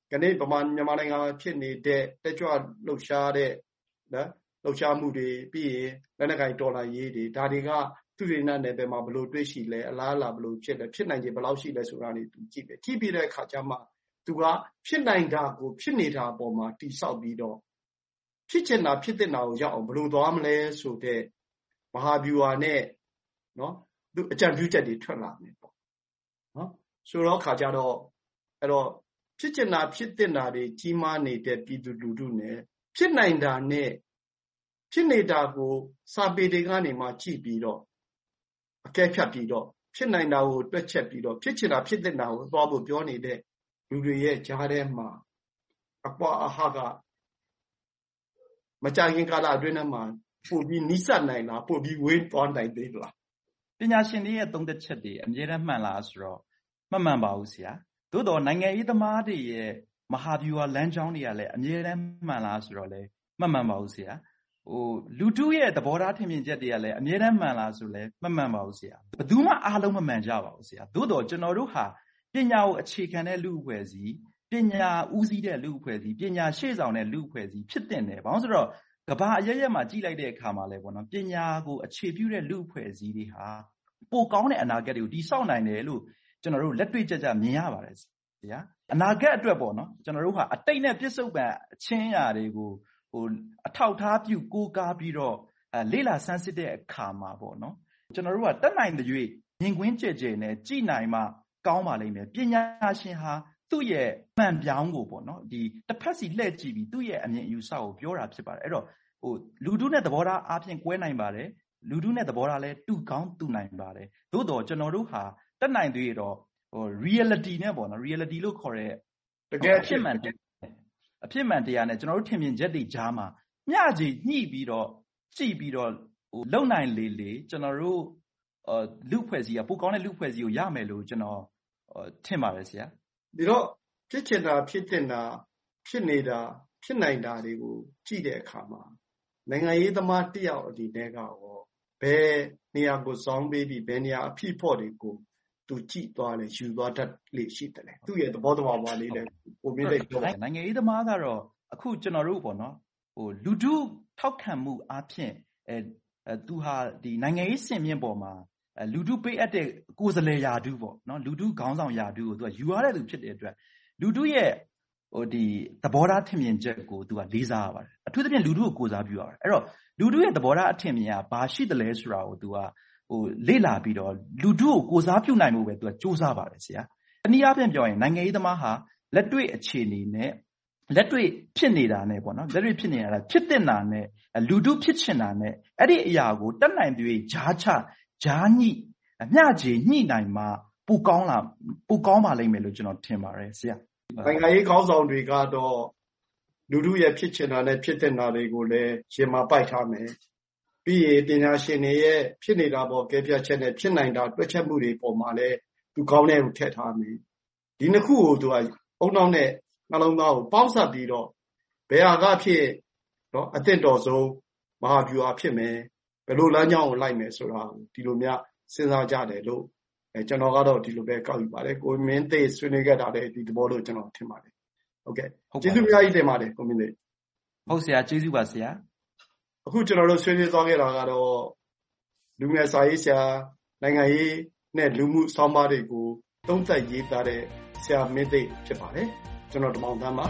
S21: ကနေ့ဗမာမြန်မာနိုင်ငံဖြစ်နေတဲ့တက်ကြွလှုပ်ရှားတဲ့နော်လှုပ်ရှားမှုတွေပြီးရင်လက်နက်ကိုင်တော်လှန်ရေးတွေဒါတွေကသူတွေနဲ့နယ်ပယ်မှာဘယ်လိုတွေ့ရှိလဲအလားအလာဘယ်လိုဖြစ်လဲဖြစ်နိုင်ခြေဘယ်လောက်ရှိလဲဆိုတာနေသူကြည့်တယ်ကြည့်ပြီးတဲ့အခါကျမှသူကဖြစ်နိုင်တာကိုဖြစ်နေတာအပေါ်မှာတိဆောက်ပြီးတော့ဖြစ်ချင်တာဖြစ်တဲ့နာကိုရောက်အောင်ဘယ်လိုသွားမလဲဆိုတဲ့မဟာဗျူဟာနဲ့နော်သူအကြံပြုချက်တွေထွက်လာတယ်ပေါ့နော်ဆိုတော့ခါကြတော့အဲ့တော့ဖြစ်ချင်တာဖြစ်တဲ့နာတွေကြီးမားနေတဲ့ပြည်သူလူထုနဲ့ဖြစ်နိုင်တာနဲ့ဖြစ်နေတာကိုစာပေတွေကနေမှကြည့်ပြီးတော့အကဲဖြတ်ပြီးတော့ဖြစ်နိုင်တာကိုတွက်ချက်ပြီးတော့ဖြစ်ချင်တာဖြစ်တဲ့နာကိုသွားဖို့ပြောနေတဲ့လူတွေရဲ့ကြားထဲမှာအပွားအဟကမကြခင်ကာလအတွင်းမှာပို့ပြီးနိစ္စနိုင်လားပို့ပြီးဝေးသွားနိုင်သေးလား
S20: ပညာရှင်တွေရဲ့သုံးသက်ချက်တွေအမြဲတမ်းမှန်လားဆိုတော့မမှန်ပါဘူးဆရာသို့တော့နိုင်ငံရေးသမားတွေရဲ့မဟာဗျူဟာလမ်းကြောင်းတွေကလည်းအမြဲတမ်းမှန်လားဆိုတော့လည်းမမှန်ပါဘူးဆရာဟိုလူထုရဲ့သဘောထားထင်မြင်ချက်တွေကလည်းအမြဲတမ်းမှန်လားဆိုလည်းမမှန်ပါဘူးဆရာဘယ်သူမှအားလုံးမမှန်ကြပါဘူးဆရာသို့တော့ကျွန်တော်တို့ဟာပညာကိုအခြေခံတဲ့လူအဖွဲ့အစည်းပညာဦးစီးတဲ့လူအဖွဲ့အစည်းပညာရှေ့ဆောင်တဲ့လူအဖွဲ့အစည်းဖြစ်တဲ့တယ်ဘာလို့ဆိုတော့ကဘာအရရက်မှာကြည့်လိုက်တဲ့အခါမှာလဲပေါ့နော်ပညာကိုအခြေပြုတဲ့လူအဖွဲ့အစည်းတွေဟာပိုကောင်းတဲ့အနာဂတ်တွေကိုတည်ဆောက်နိုင်တယ်လို့ကျွန်တော်တို့လက်တွေ့ကြကြမြင်ရပါတယ်ဆရာအနာဂတ်အတွက်ပေါ့နော်ကျွန်တော်တို့ဟာအတိတ်နဲ့ပြစ္ဆုတ်ပံအချင်းရာတွေကိုဟိုအထောက်ထားပြုကိုးကားပြီးတော့အဲလေ့လာဆန်းစစ်တဲ့အခါမှာပေါ့နော်ကျွန်တော်တို့ကတက်နိုင်တဲ့၍မြင်ကွင်းကြဲကြဲနဲ့ကြည်နိုင်မှကောင်းပါလိမ့်မယ်ပညာရှင်ဟာသူ့ရဲ့မှန်ပြောင်းကိုပေါ့နော်ဒီတစ်ဖက်စီလှည့်ကြည့်ပြီးသူ့ရဲ့အမြင်အယူဆကိုပြောတာဖြစ်ပါတယ်အဲ့တော့ဟိုလူထုနဲ့သဘောထားအားဖြင့်ကွဲနိုင်ပါတယ်လူထုနဲ့သဘောထားလဲတူကောင်းတူနိုင်ပါတယ်သို့တော့ကျွန်တော်တို့ဟာတက်နိုင်သေးတော့ဟို reality နဲ့ပေါ့နော် reality လို့ခေါ်တဲ့တကယ်အဖြစ်မှန်အဖြစ်မှန်တရားနဲ့ကျွန်တော်တို့ထင်မြင်ချက်တွေကြားမှာမျှကြီးညှိပြီးတော့ကြည့်ပြီးတော့ဟိုလုံနိုင်လေလေကျွန်တော်တို့အာလူဖွဲ့စည်းကပိုကောင်းတဲ့လူဖွဲ့စည်းကိုရမယ်လို့ကျွန်တော်ထင်ပါတယ်ဆရာ
S21: ဒီတော့ဖြစ်ချင်တာဖြစ်တင်တာဖြစ်နေတာဖြစ်နိုင်တာတွေကိုကြည့်တဲ့အခါမှာနိုင်ငံရေးသမားတယောက်ဒီတဲကရောဘယ်နေရာကိုစောင်းပေးပြီးဘယ်နေရာအဖြစ်ဖို့တွေကိုသူကြည့်သွားလဲယူသွားတတ်လေရှိတယ်လေသူ့ရဲ့သဘောတဘာဝလေးလည်းပုံပြလိုက်ပြော
S20: နိုင်ငံရေးသမားကတော့အခုကျွန်တော်တို့ပေါ့နော်ဟိုလူထုထောက်ခံမှုအဖြစ်အဲသူဟာဒီနိုင်ငံရေးစင်မြင့်ပေါ်မှာလူထုပေးအပ်တဲ့ကိုယ်စားလှယ်ယာတုပေါ့နော်လူထုခေါင်းဆောင်ယာတုကိုသူကယူရတဲ့သူဖြစ်တဲ့အတွက်လူထုရဲ့ဟိုဒီသဘောထားထင်မြင်ချက်ကိုသူကလေးစားရပါတယ်အထူးသဖြင့်လူထုကိုကိုယ်စားပြုရပါတယ်အဲ့တော့လူထုရဲ့သဘောထားအထင်မြင်ကဘာရှိတယ်လဲဆိုတာကိုသူကဟိုလေ့လာပြီးတော့လူထုကိုကိုယ်စားပြုနိုင်မှုပဲသူကစူးစမ်းပါတယ်ဆရာတနည်းအားဖြင့်ပြောရင်နိုင်ငံရေးသမားဟာလက်တွေ့အခြေအနေနဲ့လက်တွေ့ဖြစ်နေတာနဲ့ပေါ့နော်လက်တွေ့ဖြစ်နေတာဖြစ်တဲ့နာနဲ့လူထုဖြစ်ချင်တာနဲ့အဲ့ဒီအရာကိုတတ်နိုင်ပြီးဂျားချဂျားညှိအမျှကြီးညှိနိုင်မှပူကောင်းလာပူကောင်းပါလိမ့်မယ်လို့ကျွန်တော်ထင်ပါတယ်ဆရာ
S21: နိုင်ငံရေးခေါင်းဆောင်တွေကတော့လူထုရဲ့ဖြစ်ချင်တာနဲ့ဖြစ်တဲ့နာတွေကိုလည်းရှင်မှာပိုက်ထားမယ်ပြီးရင်ပညာရှင်တွေရဲ့ဖြစ်နေတာပေါ်ကဲပြတ်ချက်နဲ့ဖြစ်နိုင်တာတွက်ချက်မှုတွေပေါ်မှာလည်းသူကောင်းတဲ့ကိုထည့်ထားမယ်ဒီနှစ်ခုကိုသူကအုံနောက်နဲ့နှလုံးသားကိုပေါင်းစပ်ပြီးတော့ဘယ်ဟာကဖြစ်နော်အသင့်တော်ဆုံးမဟာဗျူဟာဖြစ်မယ်ဘယ်လိုလမ်းကြောင်းကိုလိုက်မယ်ဆိုတာဒီလိုများစဉ်းစားကြတယ်လို့အဲကျွန်တော်ကတော့ဒီလိုပဲကောက်ယူပါတယ်ကိုမင်းသိဆွေးနွေးခဲ့တာလည်းဒီသဘောလို့ကျွန်တော်ထင်ပါတယ်ဟုတ်ကဲ့ကျေးဇူးအများကြီးတင်ပါတယ်ကိုမင်းသိ
S20: ဟုတ်ဆရာကျေးဇူးပါဆရာ
S21: အခုကျွန်တော်တို့ဆွေးနွေးသွားခဲ့တာကတော့လူငယ်စာရေးဆရာနိုင်ငံရေးနဲ့လူမှုဆောင်းပါးတွေကိုသုံးသပ်ရေးသားတဲ့ဆရာမင်းသိဖြစ်ပါတယ်ကျွန်တော်တမောင်သန်းပါ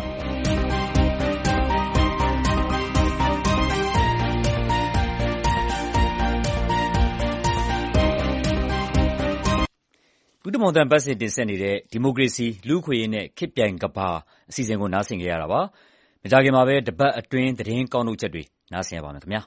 S2: ဦးတမောင်သန်းပတ်စင်တင်ဆက်နေတဲ့ဒီမိုကရေစီလူ့အခွင့်အရေးနဲ့ခေတ်ပြိုင်ကမ္ဘာအစီအစဉ်ကိုနားဆင်ကြရတာပါမကြာခင်မှာပဲတပတ်အတွင်းသတင်းကောင်းထုတ်ချက်တွေနားဆင်ရပါမယ်ခင်ဗျာ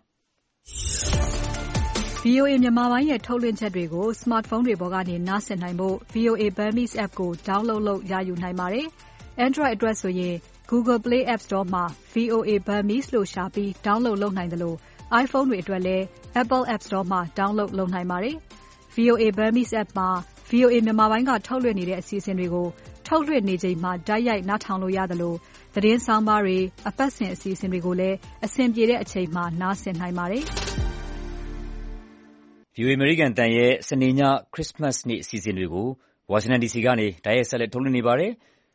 S11: ဗွီအိုအေ မြန်မာပိုင်းရဲ့ထုတ်လွှင့်ချက်တွေကို smartphone တွေပေါ်ကနေနားဆင်နိုင်ဖို့ ဗွီအိုအေ Burmese app ကို download လုပ်ရယူနိုင်ပါတယ်။ Android အတွက်ဆိုရင် Google Play App Store မှာ ဗွီအိုအေ Burmese လို့ရှာပြီး download လုပ်နိုင်တယ်လို့ iPhone တွေအတွက်လည်း Apple App Store မှာ download လုပ်နိုင်ပါတယ်။ ဗွီအိုအေ Burmese app မှာ ဗွီအိုအေ မြန်မာပိုင်းကထုတ်လွှင့်နေတဲ့အစီအစဉ်တွေကိုထုတ်လွှင့်နေချိန်မှာတိုက်ရိုက်နားထောင်လို့ရတယ်လို့သတင်းဆောင်ပါတွေအပတ်စဉ်အစီအစဉ်တွေကိုလည်းအဆင်ပြေတဲ့အချိန်မှာနားဆင်နိုင်ပါတယ်။
S2: ဗွီအိုအေ American တန်ရဲ့စနေည Christmas နေ့အစီအစဉ်တွေကို Washington ဒီ စီ ကနေတိုက်ရိုက်ဆက်လက်ထုတ်လွှင့်နေပါတယ်။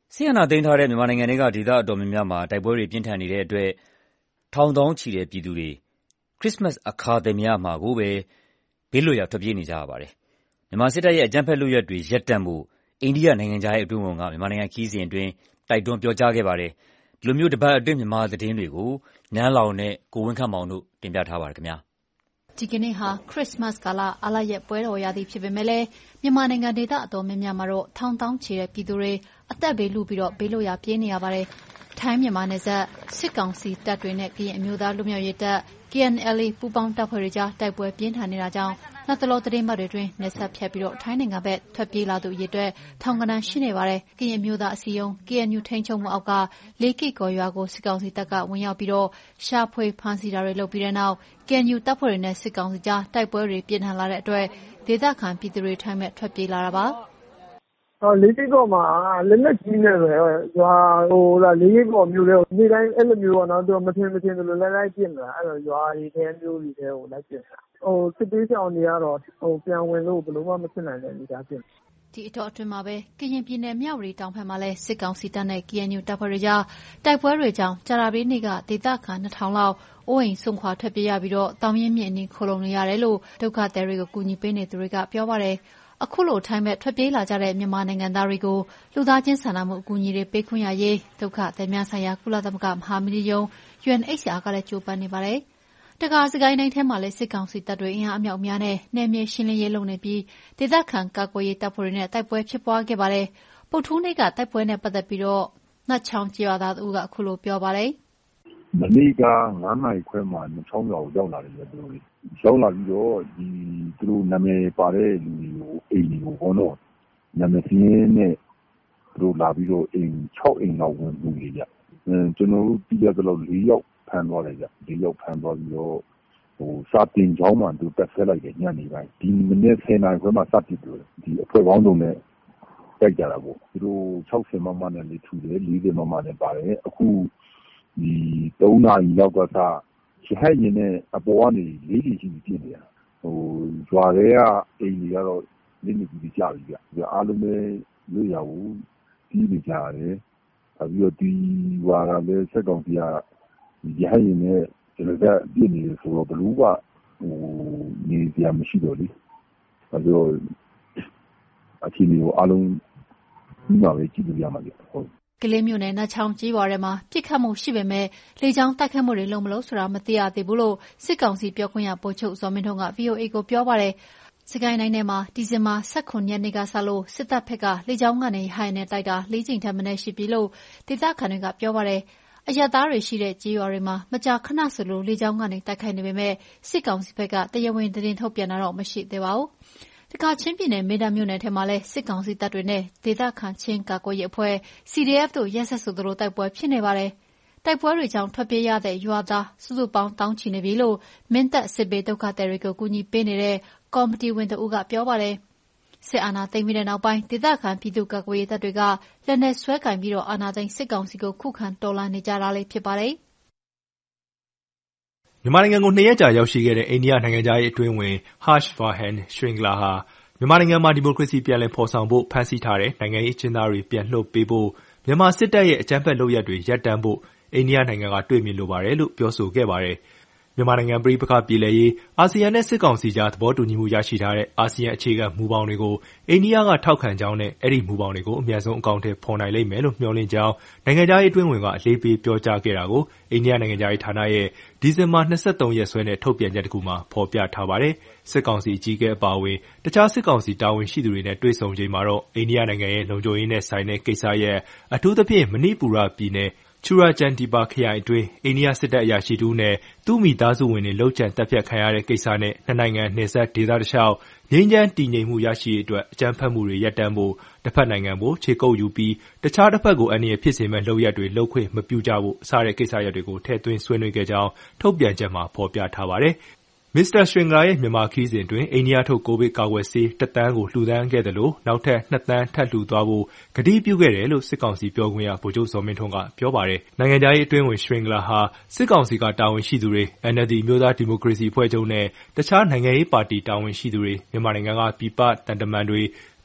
S2: စစ်အာဏာသိမ်းထားတဲ့မြန်မာနိုင်ငံထဲကဒေသအတော်များများမှာတိုက်ပွဲတွေပြင်းထန်နေတဲ့အတွက်ထောင်သောင်းချီတဲ့ပြည်သူတွေခရစ်စမတ်အခါသမယမှာကိုပဲဘေးလွတ်ရာထွက်ပြေးနေကြရပါတယ်။မြန်မာစစ်တပ်ရဲ့အကြမ်းဖက်လုပ်ရပ်တွေရပ်တန့်ဖို့အိန္ဒိယနိုင်ငံခြားရေးအတွင်းဝန်ကမြန်မာနိုင်ငံခရီးစဉ်အတွင်းတိုက်တွန်းပြောကြားခဲ့ပါတယ်။ဒီလိုမျိုးတပတ်အတွင်းမြန်မာသတင်းတွေကိုနန်းလောင်နဲ့ကိုဝင်းခန့်မောင်တို့တင်ပြထားပါတယ်ခင်ဗျာ
S13: ။ဒီကနေ့ဟာခရစ်စမတ်ကာလအားလပ်ရက်ပွဲတော်ရာသီဖြစ်ပေမဲ့လည်းမြန်မာနိုင်ငံဒေသအတော်များများမှာတော့ထောင်သောင်းချီတဲ့ပြည်သူတွေအသက်ဘေးလုပြီးတော့ဘေးလွတ်ရာပြေးနေရပါတယ်။ထိုင်းမြန်မာနယ်စပ်စစ်ကောင်စီတပ်တွေနဲ့ကရင်အမျိုးသားလူမျိုးရေးတပ် K N L A ပူးပေါင်းတပ်ဖွဲ့တွေကြားတိုက်ပွဲပြင်းထန်နေတာကြောင့်နောက်တလောသတင်းမှတ်တွေတွင်နယ်စပ်ဖြတ်ပြီးတော့ထိုင်းနိုင်ငံဘက်ထွက်ပြေးလာသူအရေအတွက်ထောင်ကနန်းရှိနေပါတယ်။ကရင်အမျိုးသားအစည်းအရုံး K N U ထိန်းချုပ်မှုအောက်ကလေးကိကော်ရွာကိုစစ်ကောင်စီတပ်ကဝင်ရောက်ပြီးတော့ရှာဖွေဖမ်းဆီးတာတွေလုပ်ပြီးတဲ့နောက် K N U တပ်ဖွဲ့တွေနဲ့စစ်ကောင်စီကြားတိုက်ပွဲတွေပြင်းထန်လာတဲ့အတွက်ဒေသခံပြည်သူတွေထိုင်းဘက်ထွက်ပြေးလာတာပါ။
S4: အော်လေးကိကောမှာလက်နက်ကြီးနဲ့ပဲရွာဟိုလာလေးကိကောမျိုးလေးနေ့တိုင်းအဲ့လိုမျိုးပေါ့နော်သူမထင်မထင်လို့လိုက်လိုက်ပြင်လာအဲ့လိုရွာတွေထဲမျိုးတွေထဲကိုလိုက်ပြင်လာဟိုစစ်ပေးဆောင်တွေကတော့ဟိုပြန်ဝင်လို့ဘယ်လိုမှမဖြစ်နိုင်တဲ့အနေအထားပြင်
S13: ဒီအတော့အတွင်းမှာပဲကရင်ပြည်နယ်မြဝတီတောင်ဘက်မှာလဲစစ်ကောင်စီတပ်နဲ့ K N U တပ်ဖွဲ့တွေကြားတိုက်ပွဲတွေကြောင့်ကြာတာပြည်နေ့ကဒေသခံနှစ်ထောင်လောက်အိုးအိမ်ဆုံးခွာထွက်ပြေးရပြီးတော့တောင်ရင်းမြစ်အနီးခိုလုံနေရတယ်လို့ဒုက္ခသည်တွေကိုကူညီပေးနေသူတွေကပြောပါတယ်။အခုလိုထိုင်းဘက်ထွက်ပြေးလာကြတဲ့မြန်မာနိုင်ငံသားတွေကိုလူသားချင်းစာနာမှုအကူအညီတွေပေးခွင့်ရရေးဒုက္ခသည်များဆိုင်ရာကုလသမဂ္ဂမဟာမင်းကြီးရုံး U N H C R ကလည်းကြိုးပမ်းနေပါတယ်။တကားစကိုင်းတိုင်းထဲမှာလည်းစစ်ကောင်စီတပ်တွေအင်အားအမြောက်အများနဲ့နယ်မြေရှင်းလင်းရေးလုပ်နေပြီးဒေသခံကာကွယ်ရေးတပ်ဖွဲ့တွေနဲ့တိုက်ပွဲဖြစ်ပွားခဲ့ပါတယ်။ပုထူးနေ့ကတိုက်ပွဲနဲ့ပတ်သက်ပြီးတော့နတ်ချောင်းကျေးရွာသားတို့ကအခုလိုပြောပါတယ်
S1: ။မနေ့ကငါးနာရီခွဲမှာနတ်ချောင်းရွာကိုရောက်လာတယ်သူတို့ရောက်လာပြီးတော့ဒီသူတို့နာမည်ပါတဲ့လူတွေကိုအိမ်တွေကိုဘောတော့နာမည်ပြင်းနဲ့သူတို့လာပြီးတော့အိမ်၆အိမ်လောက်ဝင်လူတွေကြ။အဲကျွန်တော်တို့ပြည်ရတော့၄ယောက်ဖမ်းသွားတယ်ကြ။၄ယောက်ဖမ်းသွားပြီးတော့ဟိုစာတင်ချောင်းမှသူတက်ဆက်လိုက်တယ်ညနေပိုင်းဒီမနေ့ဆယ်နာရီခွဲမှာစပစ်တယ်ဒီအဖွဲ့ပေါင်းစုံနဲ့တိုက်ကြတာပေါ့သူတို့၆၀မမနဲ့လေထူတယ်၄၀မမနဲ့ပါတယ်အခုဒီ၃နာရီလောက်ကစရဟရင်နဲ့အပေါ်ကနေလေးကြီးကြီးပြင်းနေတာဟိုဂျွာတွေကအိမ်တွေကတော့နည်းနည်းကြီးကြာပြီဗျအားလုံးပဲလွတ်ရဘူးပြီးနေကြတယ်ပြီးတော့ဒီဟွာကလည်းစက်ကောင်ကြီးကရဟရင်နဲ့ကျွန်တော်ကပြင်းနေဆိုတော့ဘလူးကဟိုနေပြမရှိတော့လေအဲတော့အခြေအနေကိုအားလုံးဒီမှာပဲကြည့်လို့ရမှာလေဟုတ်
S13: ကလေးမျိုးနဲ့နတ်ချောင်းကြီးရွာထဲမှာပြစ်ခတ်မှုရှိပေမဲ့လေကြောင်းတိုက်ခတ်မှုတွေလုံးမလို့ဆိုတာမသိရသေးဘူးလို့စစ်ကောင်စီပြောခွင့်ရပို့ချုပ်ဇော်မင်းထွန်းက V O A ကိုပြောပါတယ်။စကိုင်းတိုင်းထဲမှာဒီဇင်ဘာ၁၇ရက်နေ့ကစလို့စစ်တပ်ဘက်ကလေကြောင်းကနေဟိုင်နဲ့တိုက်တာလေးကြိမ်ထက်မနည်းရှိပြီလို့ဒေသခံတွေကပြောပါတယ်။အရပ်သားတွေရှိတဲ့ကြေးရွာတွေမှာမကြာခဏဆိုလိုလေကြောင်းကနေတိုက်ခိုက်နေပေမဲ့စစ်ကောင်စီဘက်ကတရားဝင်သတင်းထုတ်ပြန်တာတော့မရှိသေးပါဘူး။တခါချင်းပြည်နယ်မေဒါမြို့နယ်ထဲမှာလဲစစ်ကောင်စီတပ်တွေနဲ့ဒေသခံချင်းကာကွယ်ရေးအဖွဲ့ C D F တို့ရက်ဆက်ဆိုသလိုတိုက်ပွဲဖြစ်နေပါတယ်။တိုက်ပွဲတွေကြောင့်ထွက်ပြေးရတဲ့ရွာသားစုစုပေါင်းတောင်းချီနေပြီလို့မင်းတပ်စစ်ဘေးဒုက္ခသည်တွေကိုကူညီပေးနေတဲ့ကော်မတီဝင်တဦးကပြောပါတယ်။စစ်အာဏာသိမ်းပြီးတဲ့နောက်ပိုင်းဒေသခံပြည်သူ့ကာကွယ်ရေးတပ်တွေကလက်နက်ဆွဲကင်ပြီးတော့အာဏာသိမ်းစစ်ကောင်စီကိုခုခံတော်လှန်နေကြတာလည်းဖြစ်ပါတယ်။
S22: မြန်မာနိုင်ငံကိုနှစ်ရက်ကြာရောက်ရှိခဲ့တဲ့အိန္ဒိယနိုင်ငံသားရေးအတွင်းဝင် Harsh Vardhan Shringla ဟာမြန်မာနိုင်ငံမှာဒီမိုကရေစီပြန်လည်ဖော်ဆောင်ဖို့ဖမ်းဆီးထားတဲ့နိုင်ငံရေးအကျဉ်းသားတွေပြန်လွှတ်ပေးဖို့မြန်မာစစ်တပ်ရဲ့အကြမ်းဖက်လုပ်ရပ်တွေရပ်တန့်ဖို့အိန္ဒိယနိုင်ငံကတွေ့မြင်လိုပါတယ်လို့ပြောဆိုခဲ့ပါတယ်။မြန်မာနိုင်ငံပဋိပက္ခပြေလည်ရေးအာဆီယံနဲ့စစ်ကောင်စီကြားသဘောတူညီမှုရရှိထားတဲ့အာဆီယံအခြေခံမူဘောင်တွေကိုအိန္ဒိယကထောက်ခံကြောင်းနဲ့အဲ့ဒီမူဘောင်တွေကိုအမြန်ဆုံးအကောင့်ထဲပေါ်နိုင်လိမ့်မယ်လို့မျှော်လင့်ကြောင်းနိုင်ငံသားရေးအတွင်းဝင်ကအလေးပေးပြောကြားခဲ့တာကိုအိန္ဒိယနိုင်ငံသားရေးဌာနရဲ့ဒီဇင်ဘာ၂၃ရက်စွဲနဲ့ထုတ်ပြန်ချက်တစ်ခုမှာဖော်ပြထားပါတယ်။စစ်ကောင်စီအကြီးအကဲအပါအဝင်တခြားစစ်ကောင်စီတာဝန်ရှိသူတွေနဲ့တွေ့ဆုံချိန်မှာတော့အိန္ဒိယနိုင်ငံရဲ့လုံခြုံရေးနဲ့ဆိုင်တဲ့ကိစ္စရပ်အထူးသဖြင့်မဏိပူရပြည်နယ်ချူရာချန်တီပါခရိုင်အတွင်းအိန္ဒိယစစ်တပ်အရာရှိတူနဲ့သူ့မိသားစုဝင်တွေလှုပ်ကြံတပ်ဖြတ်ခံရတဲ့ကိစ္စနဲ့နှစ်နိုင်ငံနယ်စပ်ဒေသတစ်လျှောက်ငြိမ်းချမ်းတည်ငြိမ်မှုရရှိရေးအတွက်အကြမ်းဖက်မှုတွေရပ်တန့်ဖို့တစ်ဖက်နိုင်ငံကိုခြေကုပ်ယူပြီးတခြားတစ်ဖက်ကိုအန္တရာယ်ဖြစ်စေမဲ့လုပ်ရပ်တွေလုပ်ခွင့်မပြုကြဖို့စတဲ့ကိစ္စရပ်တွေကိုထည့်သွင်းဆွေးနွေးခဲ့ကြောင်းထုတ်ပြန်ချက်မှာဖော်ပြထားပါတယ်။မစ္စတာရွှင်ဂလာရဲ့မြန်မာခရီးစဉ်အတွင်းအိန္ဒိယထုတ်ကိုဗစ်ကာကွယ်ဆေးတစ်သန်းကိုလှူဒါန်းခဲ့တယ်လို့နောက်ထပ်နှစ်သန်းထပ်လှူသွားဖို့ကတိပြုခဲ့တယ်လို့စစ်ကောင်စီပြောခွင့်ရဗိုလ်ချုပ်ဇော်မင်းထွန်းကပြောပါတယ်။နိုင်ငံခြားရေးအတွင်းဝင်ရွှင်ဂလာဟာစစ်ကောင်စီကတာဝန်ရှိသူတွေ N L D မျိုးသားဒီမိုကရေစီအဖွဲ့ချုပ်နဲ့တခြားနိုင်ငံရေးပါတီတာဝန်ရှိသူတွေမြန်မာနိုင်ငံကပြည်ပတန်တမန်တွေ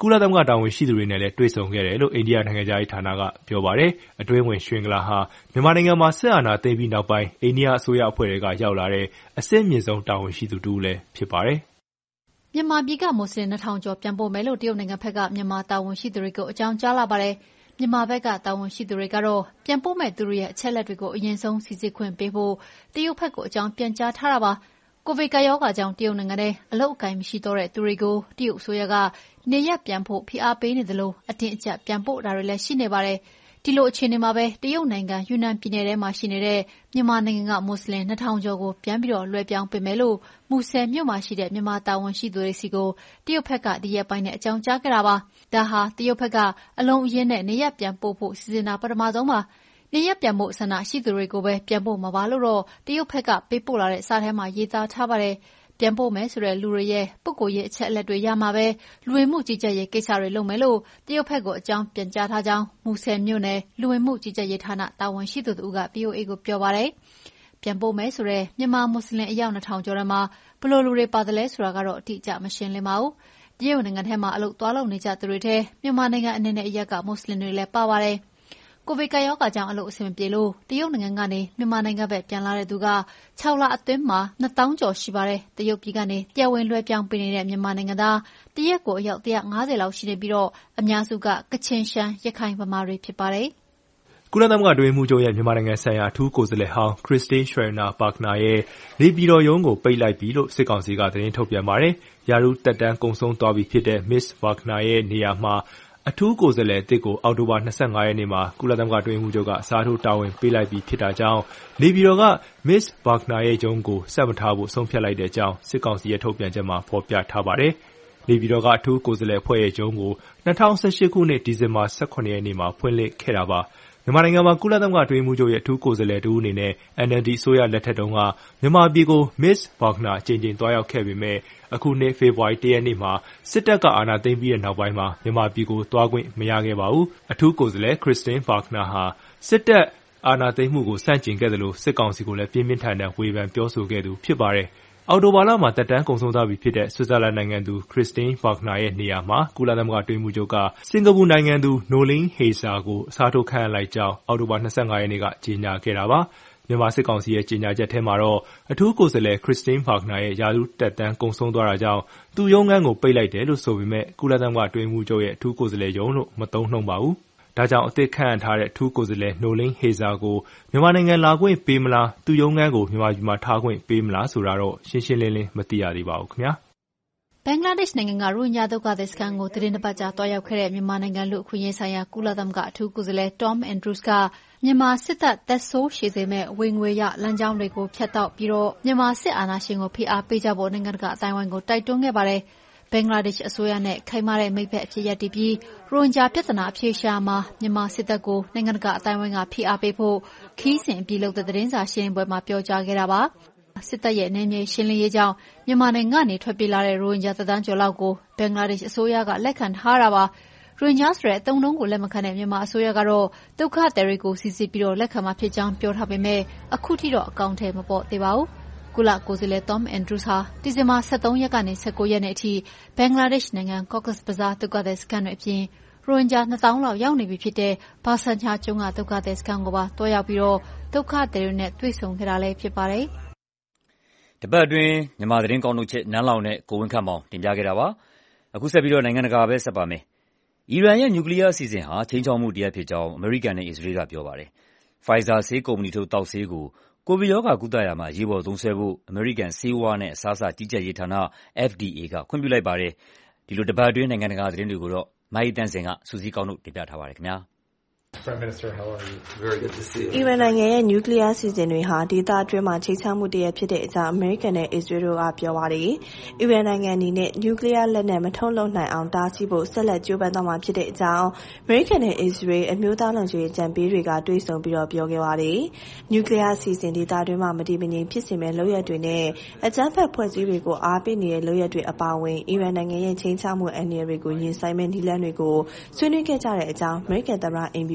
S22: ကုလသမဂ္ဂတာဝန်ရှိသူတွေနဲ့လည်းတွေ့ဆုံခဲ့တယ်လို့အိန္ဒိယနိုင်ငံခြားရေးဌာနကပြောပါတယ်။အတွင်းဝန်ရွှေင်ကလာဟာမြန်မာနိုင်ငံမှာစစ်အာဏာသိမ်းပြီးနောက်ပိုင်းအိန္ဒိယအစိုးရအဖွဲ့တွေကရောက်လာတဲ့အဆင့်မြင့်ဆုံးတာဝန်ရှိသူတူလည်းဖြစ်ပါတယ်
S5: ။မြန်မာပြည်ကမွတ်စလင်နှစ်ထောင်ကျော်ပြန်ပို့မယ်လို့တရုတ်နိုင်ငံဘက်ကမြန်မာတာဝန်ရှိသူတွေကိုအကြောင်းကြားလာပါတယ်။မြန်မာဘက်ကတာဝန်ရှိသူတွေကတော့ပြန်ပို့မဲ့သူတွေရဲ့အချက်လက်တွေကိုအရင်ဆုံးစီစစ်ခွင့်ပေးဖို့တရုတ်ဘက်ကိုအကြောင်းပြန်ကြားထားတာပါ။ကိုဗစ်ကပ်ရောဂါကြောင့်တရုတ်နိုင်ငံထဲအလုပ်အကိုင်မရှိတော့တဲ့သူတွေကိုတရုတ်အစိုးရကနေရပ်ပြန်ဖို့ဖိအားပေးနေသလိုအတင်းအကျပ်ပြန်ပို့တာတွေလည်းရှိနေပါတယ်။ဒီလိုအခြေအနေမှာပဲတရုတ်နိုင်ငံယူနန်ပြည်နယ်ထဲမှာရှိနေတဲ့မြန်မာနိုင်ငံကမွတ်စလင်နှစ်ထောင်ကျော်ကိုပြန်ပြီးတော့လွှဲပြောင်းပေးမယ်လို့မူဆယ်မြို့မှာရှိတဲ့မြန်မာတာဝန်ရှိသူတွေစီကိုတရုတ်ဘက်ကဒီရက်ပိုင်းနဲ့အကြောင်းကြားခဲ့တာပါ။ဒါဟာတရုတ်ဘက်ကအလုံးအရင်းနဲ့နေရပ်ပြန်ပို့ဖို့စီစဉ်တာပထမဆုံးပါ။နေရပ်ပြန်ဖို့ဆန္ဒရှိသူတွေကိုပဲပြန်ပို့မှာပါလို့တော့တရုတ်ဘက်ကပေးပို့လာတဲ့စာထဲမှာရေးသားထားပါတယ်။ပြန်ပို့မယ်ဆိုတဲ့လူတွေရဲ့ပုဂ္ဂိုလ်ရေးအချက်အလက်တွေရမှာပဲလူဝင်မှုကြီးကြပ်ရေးကိစ္စတွေလုပ်မယ်လို့တရုတ်ဘက်ကိုအကြောင်းပြန်ကြားထားကြောင်းမူဆယ်မြို့နယ်လူဝင်မှုကြီးကြပ်ရေးဌာနတာဝန်ရှိသူတို့က ဗွီအိုအေ ကိုပြောပါတယ်။ပြန်ပို့မယ်ဆိုတဲ့မြန်မာမွတ်စလင်အယောက်နှစ်ထောင်ကျော်ထဲမှာဘယ်လိုလူတွေပါတယ်လဲဆိုတာကတော့အတိအကျမရှင်းလင်းပါဘူး။တရုတ်နိုင်ငံထဲမှာအလုပ်သွားလုပ်နေကြသူတွေထဲမြန်မာနိုင်ငံအနေနဲ့အရက်ကမွတ်စလင်တွေလည်းပါပါတယ်။ကိုဗစ်ကပ်ရောဂါကြောင့်အလုပ်အဆင်မပြေလို့တရုတ်နိုင်ငံကနေမြန်မာနိုင်ငံဘက်ပြန်လာတဲ့သူက၆လအတွင်းမှာနှစ်သောင်းကျော်ရှိပါတယ်။တရုတ်ပြည်ကနေတရားဝင်လွှဲပြောင်းပေးနေတဲ့မြန်မာနိုင်ငံသားတရက်ကိုအယောက်၁၅၀လောက်ရှိနေပြီးတော့အများစုကကချင်ရှမ်းရခိုင်ဗမာတွေဖြစ်ပါတယ်
S22: ။ကုလသမဂ္ဂအတွင်းရေးမှူးချုပ်ရဲ့မြန်မာနိုင်ငံဆိုင်ရာအထူးကိုယ်စားလှယ်ဟောင်းခရစ်စတင်းရှရနာပါကနာရဲ့နေပြည်တော်ရုံးကိုပိတ်လိုက်ပြီလို့စစ်ကောင်စီကသတင်းထုတ်ပြန်ပါတယ်။ရာထူးသက်တမ်းကုန်ဆုံးသွားပြီဖြစ်တဲ့ Miss Wagner ရဲ့နေရာမှာအထူးကိုယ်စားလှယ်အသစ်ကိုအောက်တိုဘာ၂၅ရက်နေ့မှာကုလသမဂ္ဂအတွင်းရေးမှူးချုပ်ကအစားထိုးတာဝန်ပေးလိုက်ပြီးဖြစ်တာကြောင့်နေပြည်တော်က Miss Wagner ရဲ့ရုံးကိုဆက်မထားဖို့ဆုံးဖြတ်လိုက်တဲ့အကြောင်းစစ်ကောင်စီရဲ့ထုတ်ပြန်ချက်မှာဖော်ပြထားပါတယ်။နေပြည်တော်ကအထူးကိုယ်စားလှယ်အဖွဲ့ရဲ့ရုံးကို၂၀၁၈ခုနှစ်ဒီဇင်ဘာ၁၇ရက်နေ့မှာဖွင့်လှစ်ခဲ့တာပါ။မြန်မာနိုင်ငံမှာကုလသမဂ္ဂအတွင်းရေးမှူးချုပ်ရဲ့အထူးကိုယ်စားလှယ်တဦးအနေနဲ့ အန် အယ်လ် ဒီ အစိုးရလက်ထက်တုန်းကမြန်မာပြည်ကို Miss Wagner အကြိမ်ကြိမ်သွားရောက်ခဲ့ပေမဲ့အခုနှစ်ဖေဖော်ဝါရီ၁ရက်နေ့မှာစစ်တပ်ကအာဏာသိမ်းပြီးတဲ့နောက်ပိုင်းမှာမြန်မာပြည်ကိုသွားခွင့်မရခဲ့ပါဘူး။အထူးကိုယ်စားလှယ်ခရစ်စတင်းဘာဂနာဟာစစ်တပ်အာဏာသိမ်းမှုကိုဆန့်ကျင်ခဲ့သလိုစစ်ကောင်စီကိုလည်းပြင်းပြင်းထန်ထန်ဝေဖန်ပြောဆိုခဲ့သူဖြစ်ပါတယ်။အောက်တိုဘာလမှာသက်တမ်းကုန်ဆုံးသွားပြီဖြစ်တဲ့ဆွစ်ဇာလန်နိုင်ငံသူခရစ်စတင်းဘာဂနာရဲ့နေရာမှာကုလသမဂ္ဂအတွင်းရေးမှူးချုပ်ကစင်ကာပူနိုင်ငံသူနိုလင်းဟေဆာကိုအစားထိုးခန့်အပ်လိုက်ကြောင်းအောက်တိုဘာ၂၅ရက်နေ့ကကြေညာခဲ့တာပါ။မြန်မာစစ်ကောင်စီရဲ့ကြေညာချက်ထဲမှာတော့အထူးကိုယ်စားလှယ်ခရစ်စတင်းဘာဂနာရဲ့ရာထူးသက်တမ်းကုန်ဆုံးသွားတာကြောင့်သူ့ရုံးခန်းကိုပိတ်လိုက်တယ်လို့ဆိုပေမဲ့ကုလသမဂ္ဂအတွင်းရေးမှူးချုပ်ရဲ့အထူးကိုယ်စားလှယ်ရုံးလို့မသုံးနှုန်းပါဘူး။ဒါကြောင့်အသစ်ခန့်အပ်ထားတဲ့အထူးကိုယ်စားလှယ်နိုလင်းဟေဇာကိုမြန်မာနိုင်ငံလာခွင့်ပေးမလားသူ့ရုံးခန်းကိုမြန်မာပြည်မှာထားခွင့်ပေးမလားဆိုတာတော့ရှင်းရှင်းလင်းလင်းမသိရသေးပါဘူးခင်ဗျာ
S5: ။ဘင်္ဂလားဒေ့ရှ်နိုင်ငံကရိုဟင်ဂျာဒုက္ခသည်စခန်းကိုသီတင်းတစ်ပတ်ကြာသွားရောက်ခဲ့တဲ့မြန်မာနိုင်ငံလူ့အခွင့်အရေးဆိုင်ရာကုလသမဂ္ဂအထူးကိုယ်စားလှယ် Tom Andrews ကမြန်မာစစ်တပ်သက်ဆိုးရှည်စေမဲ့ဝင်ငွေရလမ်းကြောင်းတွေကိုဖျက်တောက်ပြီးတော့မြန်မာစစ်အာဏာရှင်ကိုဖိအားပေးကြဖို့နိုင်ငံတကာအတိုင်းအဝိုင်းကိုတိုက်တွန်းခဲ့ပါတယ်။ဘင်္ဂလားဒေ့ရှ်အစိုးရနဲ့ခိုင်မာတဲ့မိတ်ဖက်အဖြစ်ရပ်တည်ပြီးရိုဟင်ဂျာပြဿနာအဖြေရှာမှာမြန်မာစစ်တပ်ကိုနိုင်ငံတကာအတိုင်းအဝိုင်းကဖိအားပေးဖို့ခီးစဉ်အပြီးလုပ်တဲ့သတင်းစာရှင်းပွဲမှာပြောကြားခဲ့တာပါ။စစ်တပ်ရဲ့နယ်မြေရှင်းလင်းရေးကြောင့်မြန်မာနိုင်ငံကနေထွက်ပြေးလာတဲ့ရိုဟင်ဂျာတသန်းကျော်လောက်ကိုဘင်္ဂလားဒေ့ရှ်အစိုးရကလက်ခံထားတာပါ။ရိုဟင်ဂျာဆိုတဲ့အသုံးအနှုန်းကိုလက်မခံတဲ့မြန်မာအစိုးရကတော့ဒုက္ခသည်တွေကိုစီစစ်ပြီးတော့လက်ခံမှာဖြစ်ကြောင်းပြောထားပေမဲ့အခုထိတော့အကောင့်ထဲမပေါ်သေးပါဘူး။ကုလကိုယ်စားလှယ် Tom Andrews ဟာဒီဇင်ဘာ၁၃ရက်ကနေ၁၉ရက်နေ့အထိဘင်္ဂလားဒေ့ရှ်နိုင်ငံ Cox's Bazar ဒုက္ခသည်စခန်းတွေအပြင်ရိုဟင်ဂျာနှစ်သောင်းလောက်ရောက်နေပြီဖြစ်တဲ့ဘာဆန်ချာကျွန်းကဒုက္ခသည်စခန်းကိုပါတွားရောက်ပြီးတော့ဒုက္ခသည်တွေနဲ့တွေ့ဆုံခဲ့တာလည်းဖြစ်ပါတယ်
S2: ။တပတ်အတွင်းမြန်မာသတင်းကောင်းထုတ်ချက်နန်းလောင်နဲ့ကိုဝင်းခန့်မောင်တင်ပြခဲ့တာပါ။အခုဆက်ပြီးတော့နိုင်ငံတကာပဲဆက်ပါမယ်။အီရန်ရဲ့နျူကလီးယားအစီအစဉ်ဟာခြိမ်းခြောက်မှုတရားဖြစ်ကြောင်းအမေရိကန်နဲ့အစ္စရေးကပြောပါတယ်။ Pfizer ဆေးကုမ္ပဏီထုတ်သောက်ဆေးကိုကိုဗစ်ရောဂါကုသရာမှာအရေးပေါ်သုံးစွဲဖို့အမေရိကန်ဆေးဝါးနဲ့အစားအစာကြီးကြပ်ရေးဌာန F D A ကခွင့်ပြုလိုက်ပါတယ်။ဒီလိုတပတ်အတွင်းနိုင်ငံတကာသတင်းတွေကိုတော့မအိသန့်စင်ကစုစည်းကောက်နှုတ်တင်ပြထားပါတယ်ခင်ဗျာ။
S6: Prime Minister, how are you? Very good to see you. အီရန်နိုင်ငံရဲ့နျူကလ িয়ার အစီအစဉ်တွေဟာဒေသအတွင်းမှာခြိမ်းခြောက်မှုတရဖြစ်တဲ့အကြောင်းအမေရိကန်နဲ့အစ္စရေးတို့ကပြောပါတယ်။အီရန်နိုင်ငံအနေနဲ့နျူကလ িয়ার လက်နက်မထုတ်လုပ်နိုင်အောင်တားဆီးဖို့ဆက်လက်ကြိုးပမ်းသွားမှာဖြစ်တဲ့အကြောင်းအမေရိကန်နဲ့အစ္စရေးအမျိုးသားလုံခြုံရေးကြံပေးတွေကတွေ့ဆုံပြီးတော့ပြောခဲ့ပါတယ်။နျူကလ িয়ার အစီအစဉ်ဒေသအတွင်းမှာမတည်မငြိမ်ဖြစ်စေမဲ့လုပ်ရက်တွေနဲ့အကြမ်းဖက်ဖွဲ့စည်းတွေကိုအားပေးနေတဲ့လုပ်ရက်တွေအပါအဝင်အီရန်နိုင်ငံရဲ့ခြိမ်းခြောက်မှုအန္တရာယ်တွေကိုရင်ဆိုင်မဲ့နည်းလမ်းတွေကိုဆွေးနွေးခဲ့ကြတဲ့အကြောင်းအမေရိကန်သမ္မတအိမ်ဖြူ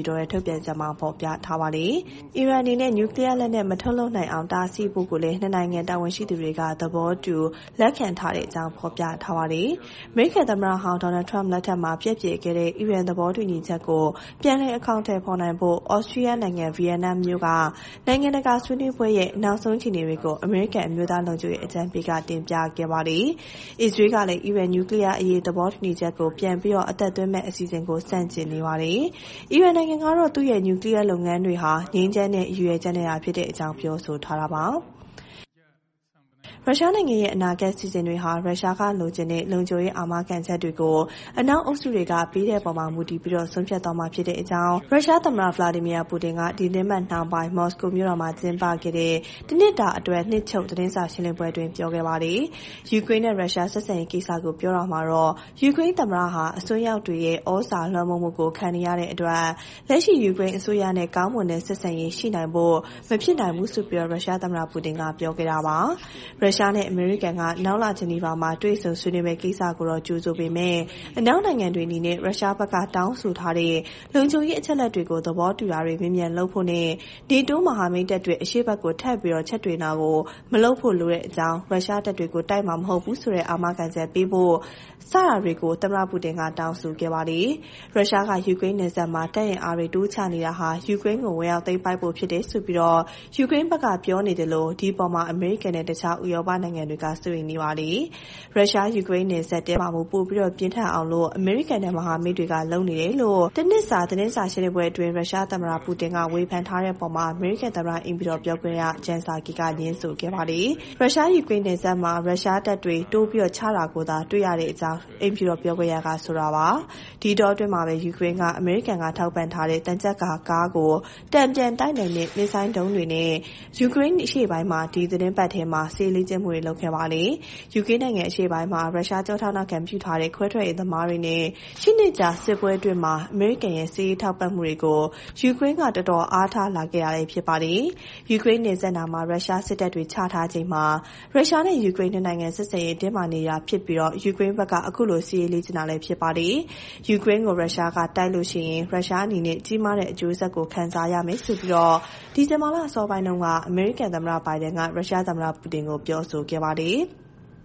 S6: တော်ရဲ့ထုတ်ပြန်ချက်မှာဖော်ပြထားပါတယ်။အီရန်အနေနဲ့နျူကလ িয়ার လက်နက်မထုတ်လုပ်နိုင်အောင်တားဆီးဖို့ကိုလည်းနှစ်နိုင်ငံတာဝန်ရှိသူတွေကသဘောတူလက်ခံထားတဲ့အကြောင်းဖော်ပြထားပါတယ်။အမေရိကန်သမ္မတဟောင်းဒေါ်နယ်ထရမ့်လက်ထက်မှာပြည့်ပြည့်ခဲ့တဲ့အီရန်သဘောတူညီချက်ကိုပြန်လည်အကောင့်ထဲပေါ်နိုင်ဖို့ဩစတြီးယားနိုင်ငံဗီယက်နမ်မြို့ကနိုင်ငံတကာဆွေးနွေးပွဲရဲ့နောက်ဆုံးအခြေအနေတွေကိုအမေရိကန်အမျိုးသားလုံခြုံရေးအကြံပေးကတင်ပြခဲ့ပါတယ်။အစ္စရေးကလည်းအီရန်နျူကလ িয়ার အရေးသဘောတူညီချက်ကိုပြန်ပြီးတော့အသက်သွင်းမဲ့အစီအစဉ်ကိုစန့်ကျင်နေပါတယ်။အီရန်နိုင်ငံကတော့သူ့ရဲ့နျူကလ িয়ার လုပ်ငန်းတွေဟာငြိမ်းချမ်းတဲ့ရည်ရွယ်ချက်နဲ့ဖြစ်တဲ့အကြောင်းပြောဆိုထားတာပါ။ရုရှားနိုင်ငံရဲ့အနာဂတ်စီစဉ်တွေဟာရုရှားကလိုချင်တဲ့လုံခြုံရေးအာမခံချက်တွေကိုအနောက်အုပ်စုတွေကပေးတဲ့ပုံမှာမူတည်ပြီးတော့ဆုံးဖြတ်သွားမှာဖြစ်တဲ့အကြောင်းရုရှားသမ္မတဗလာဒီမီယာပူတင်ကဒီနေ့မှနှောင်းပိုင်းမော်စကိုမြို့တော်မှာကျင်းပခဲ့တဲ့တနစ်တာအတွက်နှစ်ချုပ်သတင်းစာရှင်းလင်းပွဲတွင်ပြောခဲ့ပါတယ်။ယူကရိန်းနဲ့ရုရှားဆက်ဆံရေးကိစ္စကိုပြောတော့မှာတော့ယူကရိန်းသမ္မတဟာအစိုးရတွေရဲ့ဩဇာလွှမ်းမိုးမှုကိုခံနေရတဲ့အတွက်လက်ရှိယူကရိန်းအစိုးရနဲ့ကောင်းမွန်တဲ့ဆက်ဆံရေးရှိနိုင်ဖို့မဖြစ်နိုင်ဘူးဆိုပြီးရုရှားသမ္မတပူတင်ကပြောခဲ့တာပါ။ရုရှားနဲ့အမေရိကန်ကနောက်လာဂျနီဗာမှာတွေ့ဆုံဆွေးနွေးမယ့်ကိစ္စကိုတော့ကြိုဆိုပေမဲ့အနောက်နိုင်ငံတွေအနေနဲ့ရုရှားဘက်ကတောင်းဆိုထားတဲ့လုံခြုံရေးအချက်အလက်တွေကိုသဘောတူတာတွေမြင်မြန်လုပ်ဖို့နဲ့နေတိုးမဟာမိတ်တပ်တွေအရှေ့ဘက်ကိုထပ်ပြီးတော့ချက်တွေနာကိုမလုပ်ဖို့လိုတဲ့အကြောင်းရုရှားတပ်တွေကိုတိုက်မှာမဟုတ်ဘူးဆိုတဲ့အာမခံချက်ပေးဖို့စတာတွေကိုသမ္မတပူတင်ကတောင်းဆိုခဲ့ပါတယ်။ရုရှားကယူကရိန်းနယ်စပ်မှာတပ်ရင်အားတွေတိုးချနေတာဟာယူကရိန်းကိုဝင်ရောက်သိမ်းပိုက်ဖို့ဖြစ်တယ်ဆိုပြီးတော့ယူကရိန်းဘက်ကပြောနေတယ်လို့ဒီပေါ်မှာအမေရိကန်နဲ့တခြားဥရောပနိုင်ငံတွေကစိုးရိမ်နေပါတယ်။ရုရှားယူကရိန်းနယ်စပ်တဲမှာပို့ပြီးတော့ပြင်းထန်အောင်လို့အမေရိကန်နဲ့မဟာမိတ်တွေကလုပ်နေတယ်လို့တနစ်စာသတင်းစာရှင်းလင်းပွဲအတွင်းရုရှားသမ္မတပူတင်ကဝေဖန်ထားတဲ့ပုံမှာအမေရိကန်သမ္မတအင်ပီတော်ပြောခွင့်ရဂျန်ဆာကီကညင်းဆိုခဲ့ပါတယ်။ရုရှားယူကရိန်းနယ်စပ်မှာရုရှားတပ်တွေတိုးပြီးတော့ချတာကိုသာတွေ့ရတဲ့အကြောင်းအင်ပီတော်ပြောခွင့်ရကဆိုတာပါ။ဒီတော့အတွင်းမှာပဲယူကရိန်းကအမေရိကန်ကထောက်ပံ့ထားတဲ့တန်ကြပ်ကာကားကိုတံပြန်တိုက်နိုင်တဲ့မစ်ဆိုင်းဒုံးတွေနဲ့ယူကရိန်းအရှေ့ပိုင်းမှာဒီသတင်းပတ်ထဲမှာစီးလေးကျင်းမှုတွေလုပ်ခဲ့ပါတယ်။ယူကရိန်းနိုင်ငံအရှေ့ပိုင်းမှာရုရှားကြောထောက်နောက်ခံပြုထားတဲ့ခွဲထွက်ရေးသမားတွေနဲ့ရှစ်နှစ်ကြာစစ်ပွဲအတွင်းမှာအမေရိကန်ရဲ့စစ်ရေးထောက်ပံ့မှုတွေကိုယူကရိန်းကတော်တော်အားထားလာခဲ့ရတဲ့ဖြစ်ပါတယ်။ယူကရိန်းနယ်စပ်နာမှာရုရှားစစ်တပ်တွေချထားချိန်မှာရုရှားနဲ့ယူကရိန်းနိုင်ငံဆက်ဆံရေးတင်းမာနေတာဖြစ်ပြီးတော့ယူကရိန်းဘက်ကအခုလိုစစ်ရေးလေ့ကျင့်တာလည်းဖြစ်ပါတယ်။ယူကရိန်းကိုရုရှားကတိုက်လို့ရှိရင်ရုရှားအနေနဲ့ကြီးမားတဲ့အကျိုးဆက်ကိုခံစားရမယ်ဆိုပြီးတော့ဒီဇင်ဘာလအစောပိုင်းတုန်းကအမေရိကန်သမ္မတဘိုင်ဒန်ကရုရှားသမ္မတပူတင်ကိုပြောဆိုခဲ့ပါတယ်။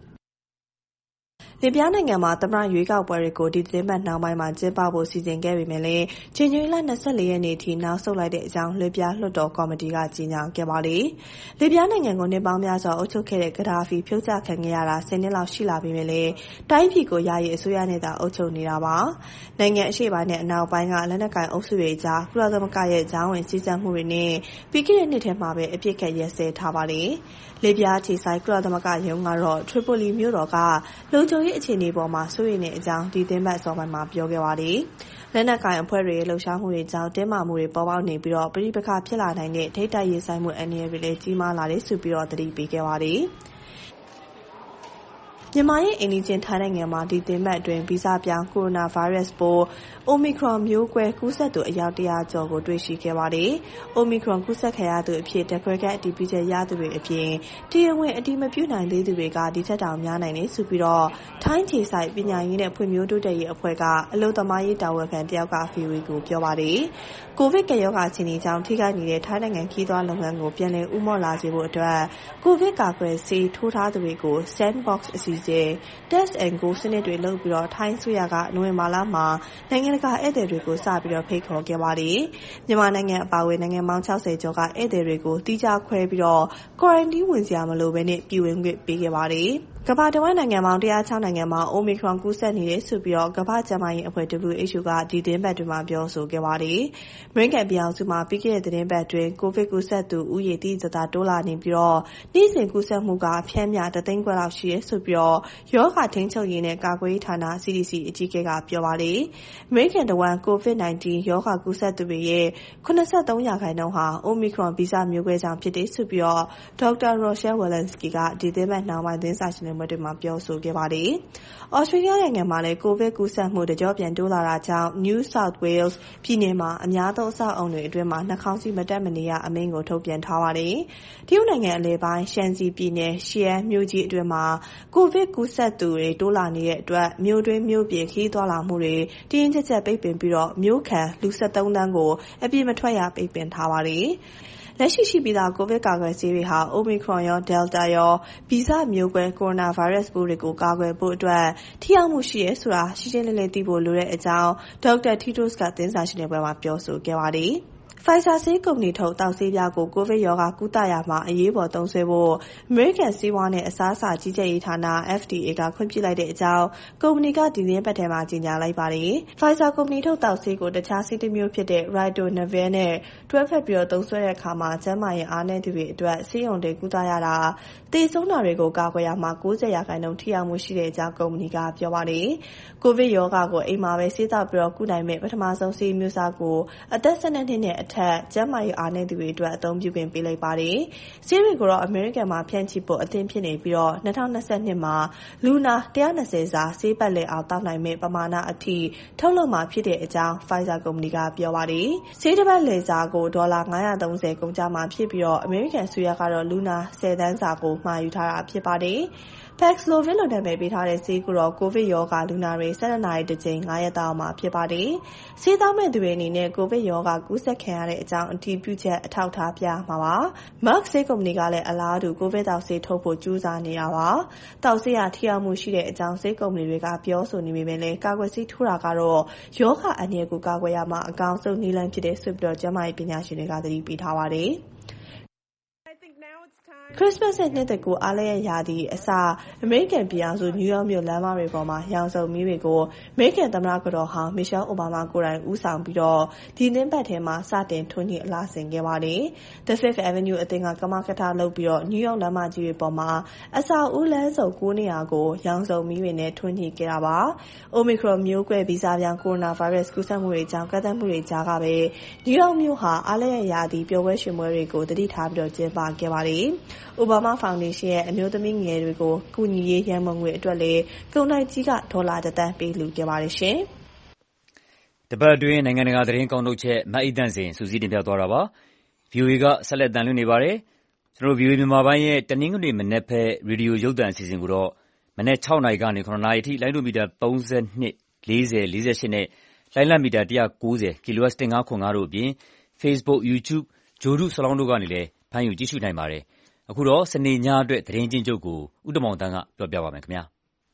S6: လစ်ဗျားနိုင်ငံမှာသမ္မတရွေးကောက်ပွဲတွေကိုဒီသတင်းပတ်နှောင်းပိုင်းမှာကျင်းပဖို့စီစဉ်ခဲ့ပေမဲ့လည်းဇန်နဝါရီလ၂၄ရက်နေ့ထိနောက်ဆုတ်လိုက်တဲ့အကြောင်းလစ်ဗျားလွှတ်တော်ကော်မတီကကြေညာခဲ့ပါတယ်။လစ်ဗျားနိုင်ငံကိုနှစ်ပေါင်းများစွာအုပ်ချုပ်ခဲ့တဲ့ဂဒါဖီဖြုတ်ချခံခဲ့ရတာဆယ်နှစ်လောက်ရှိလာပေမဲ့လည်းတိုင်းပြည်ကိုယာယီအစိုးရနဲ့သာအုပ်ချုပ်နေတာပါ။နိုင်ငံအရှေ့ပိုင်းနဲ့အနောက်ပိုင်းကလက်နက်ကိုင်အုပ်စုတွေကြားကုလသမဂ္ဂရဲ့ကြားဝင်စည်းကြပ်မှုတွေနဲ့ပြီးခဲ့တဲ့နှစ်ထဲမှာပဲအပြစ်ခတ်ရက်စဲထားပါတယ်။လစ်ဗျားခြေဆိုင်ကုလသမဂ္ဂရုံးကတော့ထရီပိုလီမြို့တော်ကလုံခြုံရေးအခြေအနေပေါ်မှာစိုးရိမ်တဲ့အကြောင်းဒီသင်းပတ်စောပိုင်းမှာပြောခဲ့ပါတယ်။လက်နက်ကိုင်အဖွဲ့တွေရဲ့လှုပ်ရှားမှုတွေကြောင့်တင်းမာမှုတွေပေါ်ပေါက်နေပြီးတော့ပဋိပက္ခဖြစ်လာနိုင်တဲ့ထိပ်တိုက်ရင်ဆိုင်မှုအန္တရာယ်တွေလည်းကြီးမားလာတယ်ဆိုပြီးတော့သတိပေးခဲ့ပါတယ်။မြန်မာရဲ့အိမ်နီးချင်းထိုင်းနိုင်ငံမှာဒီသင်းပတ်အတွင်းဗီဇပြောင်းကိုရိုနာဗိုင်းရပ်စ်ပိုး Omicron မျိုးကွဲကူးစက်သူအယောက်တရာကျော်ကိုတွေ့ရှိခဲ့ပါတယ်။ Omicron ကူးစက်ခံရသူအဖြစ်ဓာတ်ခွဲခန်းအတည်ပြုချက်ရသူတွေအပြင်တရားဝင်အတည်မပြုနိုင်သေးသူတွေကဒီထက်တောင်များနိုင်တယ်ဆိုပြီးတော့ထိုင်းခြေဆိုင်ပညာရေးနဲ့ဖွံ့ဖြိုးတိုးတက်ရေးအဖွဲ့ကအလုပ်သမားရေးတာဝန်ခံတယောက်က ဗွီအိုအေကိုပြောပါတယ်။ကိုဗစ်ကပ်ရောဂါအခြေအနေကြောင့်ထိခိုက်နေတဲ့ထိုင်းနိုင်ငံခရီးသွားလုပ်ငန်းကိုပြန်လည်ဦးမော့လာစေဖို့အတွက်ကိုဗစ်ကာကွယ်ဆေးထိုးထားသူတွေကို Sandbox အစီအစဉ် Test and Go စနစ်တွေလုပ်ပြီးတော့ထိုင်းအစိုးရကနိုဝင်ဘာလမှာနိုင်ငံတကာဧည့်သည်တွေကိုစပြီးတော့ဖိတ်ခေါ်ခဲ့ပါတယ်။မြန်မာနိုင်ငံအပါအဝင်နိုင်ငံပေါင်း၆၀ကျော်ကဧည့်သည်တွေကိုတိကျခွဲပြီးတော့ quarantine ဝင်စရာမလိုဘဲနဲ့ပြည်ဝင်ခွင့်ပေးခဲ့ပါတယ်။ကမ္ဘာတဝန်းနိုင်ငံပေါင်း၁၀၆နိုင်ငံမှာ Omicron ကူးစက်နေတယ်ဆိုပြီးတော့ကမ္ဘာ့ကျန်းမာရေးအဖွဲ့ W H O ကဒီသင်းပတ်တွင်မှာပြောဆိုခဲ့ပါတယ်။အမေရိကန်ပြည်ထောင်စုမှာပြီးခဲ့တဲ့သင်းပတ်တွင်ကိုဗစ်ကူးစက်သူဦးရေတိကျတာတိုးလာနေပြီးတော့နေ့စဉ်ကူးစက်မှုကဖြန်းမြတသိန်းခွဲလောက်ရှိရဲဆိုပြီးတော့ရောဂါထိန်းချုပ်ရေးနဲ့ကာကွယ်ရေးဌာန C D C အကြီးအကဲကပြောပါတယ်။အမေရိကန်တဝန်း ကိုဗစ်၁၉ ရောဂါကူးစက်သူတွေရဲ့၇၃ရာခိုင်နှုန်းဟာ Omicron ဗီဇမျိုးကွဲကြောင့်ဖြစ်တယ်ဆိုပြီးတော့ဒေါက်တာ Rochelle Walensky ကဒီသင်းပတ်နှောင်းပိုင်းသတင်းစာရှင်းလလွှင့်ပွဲတွေမှာပြောဆိုခဲ့ပါတယ်။ ဩစတြေးလျနိုင်ငံမှာလည်းကိုဗစ်ကူးစက်မှုတကျော့ပြန်တိုးလာတာကြောင့် New South Wales ပြည်နယ်မှာအများသုံးအဆောက်အအုံတွေအတွင်းမှာနှာခေါင်းစည်းမတပ်မနေရအမိန့်ကိုထုတ်ပြန်ထားပါတယ်။တရုတ်နိုင်ငံအလယ်ပိုင်းရှန်စီပြည်နယ်ရှီယန်မြို့ကြီးအတွင်းမှာကိုဗစ်ကူးစက်သူတွေတိုးလာနေတဲ့အတွက်မြို့တွင်းမြို့ပြင်ခရီးသွားလာမှုတွေတင်းတင်းကျပ်ကျပ်ပိတ်ပင်ပြီးတော့မြို့ခံလူ၁၃သန်းကိုအပြင်မထွက်ရပိတ်ပင်ထားပါတယ်။လက်ရှိရှိပြီးသားကိုဗစ်ကာကွယ်ဆေးတွေဟာ Omicron ရော Delta ရောဗီဇမျိုးကွဲကိုရိုနာဗိုင်းရပ်စ်ပိုးတွေကိုကာကွယ်ဖို့အတွက်ထိရောက်မှုရှိရဲဆိုတာရှင်းရှင်းလင်းလင်းသိဖို့လိုတဲ့အကြောင်းဒေါက်တာထီတိုးစ်ကသတင်းစာရှင်းလင်းပွဲမှာပြောဆိုခဲ့ပါတယ်။ Pfizer ဆေးကုမ္ပဏီထုတ်သောက်ဆေးပြားကိုကိုဗစ်ရောဂါကုသရာမှာအရေးပေါ်သုံးစွဲဖို့အမေရိကန်ဆေးဝါးနဲ့အစားအစာကြီးကြပ်ရေးဌာန F D A ကခွင့်ပြုလိုက်တဲ့အကြောင်းကုမ္ပဏီကဒီသီတင်းပတ်ထဲမှာကြေညာလိုက်ပါတယ်။ Pfizer ကုမ္ပဏီထုတ်သောက်ဆေးကိုတခြားဆေးတစ်မျိုးဖြစ်တဲ့ Ritonavir နဲ့တွဲဖက်ပြီးသုံးစွဲတဲ့အခါမှာကျန်းမာရေးအားနည်းသူတွေအတွက်ဆေးရုံတင်ကုသရတာသေဆုံးတာတွေကိုကာကွယ်ရာမှာ၉၀ရာခိုင်နှုန်းထိရောက်မှုရှိတဲ့အကြောင်းကုမ္ပဏီကပြောပါတယ်။ကိုဗစ်ရောဂါကိုအိမ်မှာပဲဆေးသောက်ပြီးကုနိုင်မဲ့ပထမဆုံးဆေးမျိုးစားကိုအသက်၁၂နှစ်နဲ့အထက်ကျန်းမာရေးအားနည်းသူတွေအတွက်အသုံးပြုခွင့်ပေးလိုက်ပါတယ်။ဆေးတွေကိုတော့အမေရိကန်မှာဖြန့်ချိဖို့အသင့်ဖြစ်နေပြီးတော့၂၀၂၂မှာလူနာ၁၂၀စာဆေးပတ်လည်အောင်တောက်နိုင်မဲ့ပမာဏအထိထုတ်လုပ်မှာဖြစ်တဲ့အကြောင်း Pfizer ကုမ္ပဏီကပြောပါတယ်။ဆေးတစ်ပတ်လည်စာကိုဒေါ်လာ၅၃၀ကုန်ကျမှာဖြစ်ပြီးတော့အမေရိကန်အစိုးရကတော့လူနာ၁၀သန်းစာကိုမှာယူထားတာဖြစ်ပါတယ်။ Paxlovid လို့နာမည်ပေးထားတဲ့ဆေးကိုတော့ကိုဗစ်ရောဂါလူနာတွေ၁၂နာရီတစ်ကြိမ်၅ရက်တောက်မှာဖြစ်ပါတယ်။ဆေးသောက်မဲ့သူတွေအနေနဲ့ကိုဗစ်ရောဂါကူးစက်ခံရတဲ့အကြောင်းအတည်ပြုချက်အထောက်အထားပြမှာပါ။ Merck ဆေးကုမ္ပဏီကလည်းအလားတူကိုဗစ်တောက်ဆေးထုတ်ဖို့ကြိုးစားနေတာပါ။တောက်ဆေးဟာထိရောက်မှုရှိတဲ့အကြောင်းဆေးကုမ္ပဏီတွေကပြောဆိုနေပေမဲ့လည်းကာကွယ်ဆေးထိုးတာကတော့ရောဂါအန္တရာယ်ကိုကာကွယ်ရမှာအကောင်းဆုံးနည်းလမ်းဖြစ်တဲ့ဆိုပြီးတော့ကျန်းမာရေးပညာရှင်တွေကသတိပေးထားပါတယ်။ခရစ်စမတ်နဲ့နှစ်သစ်ကူးအားလပ်ရက်ရာသီအစအမေရိကန်ပြည်ထောင်စုနယူးယောက်မြို့လမ်းမတွေပေါ်မှာရောင်စုံမီးတွေကိုအမေရိကန်သမ္မတကတော်ဟောင်းမီရှယ်အိုဘားမားကိုယ်တိုင်ဦးဆောင်ပြီးတော့ဒီသင်းပတ်ထဲမှာစတင်ထွန်းညှိအလှဆင်ခဲ့ပါတယ်။ The Fifth Avenue အသင်းကကမကထလုပ်ပြီးတော့နယူးယောက်လမ်းမကြီးတွေပေါ်မှာအစာဦးလမ်းစုံ၉နေရာကိုရောင်စုံမီးတွေနဲ့ထွန်းညှိခဲ့တာပါ။ Omicron မျိုးကွဲဗီဇပြောင်းကိုရိုနာဗိုင်းရပ်စ်ကူးစက်မှုတွေကြောင့်ကန့်သတ်မှုတွေကြားကပဲနယူးယောက်မြို့ဟာအားလပ်ရက်ရာသီပျော်ပွဲရွှင်ပွဲတွေကိုတတိထားပြီးတော့ကျင်းပခဲ့ပါတယ်။ အိုဘားမားဖောင်ဒေးရှင်းရဲ့အမျိုးသမီးငယ်တွေကိုကူညီရေးရန်ပုံငွေအတွက်လည်းကုန်တိုက်ကြီးကဒေါ်လာတစ်သန်းပေးလှူခဲ့ပါတယ်ရှင်
S2: ။တပတ်အတွင်းနိုင်ငံတကာသတင်းကောက်နှုတ်ချက်မအိသန့်စင်စုစည်းတင်ပြသွားတာပါ။ဗီအိုအေကဆက်လက်တန်လှည့်နေပါတယ်။ကျွန်တော် ဗီအိုအေမြန်မာပိုင်းရဲ့တနင်္ဂနွေမနက်ဖက်ရေဒီယိုရုပ်သံအစီအစဉ်ကိုတော့မနက်၆နာရီကနေ၇နာရီအထိလိုင်းဒိုမီတာ၃၂ ၄၀ ၄၈နဲ့လိုင်းလတ်မီတာ၁၉၀ kHz ၁၅ခွန်၅တို့အပြင် Facebook, YouTube, ဂြိုလ်တုစလောင်းတို့ကနေလည်းဖမ်းယူကြည့်ရှုနိုင်ပါတယ်။အခုတော့စနေညအတွက်သတင်းချင်းချုပ်ကိုဦးတမောင်တန်းကပြောပြပါမယ်ခင်ဗျာ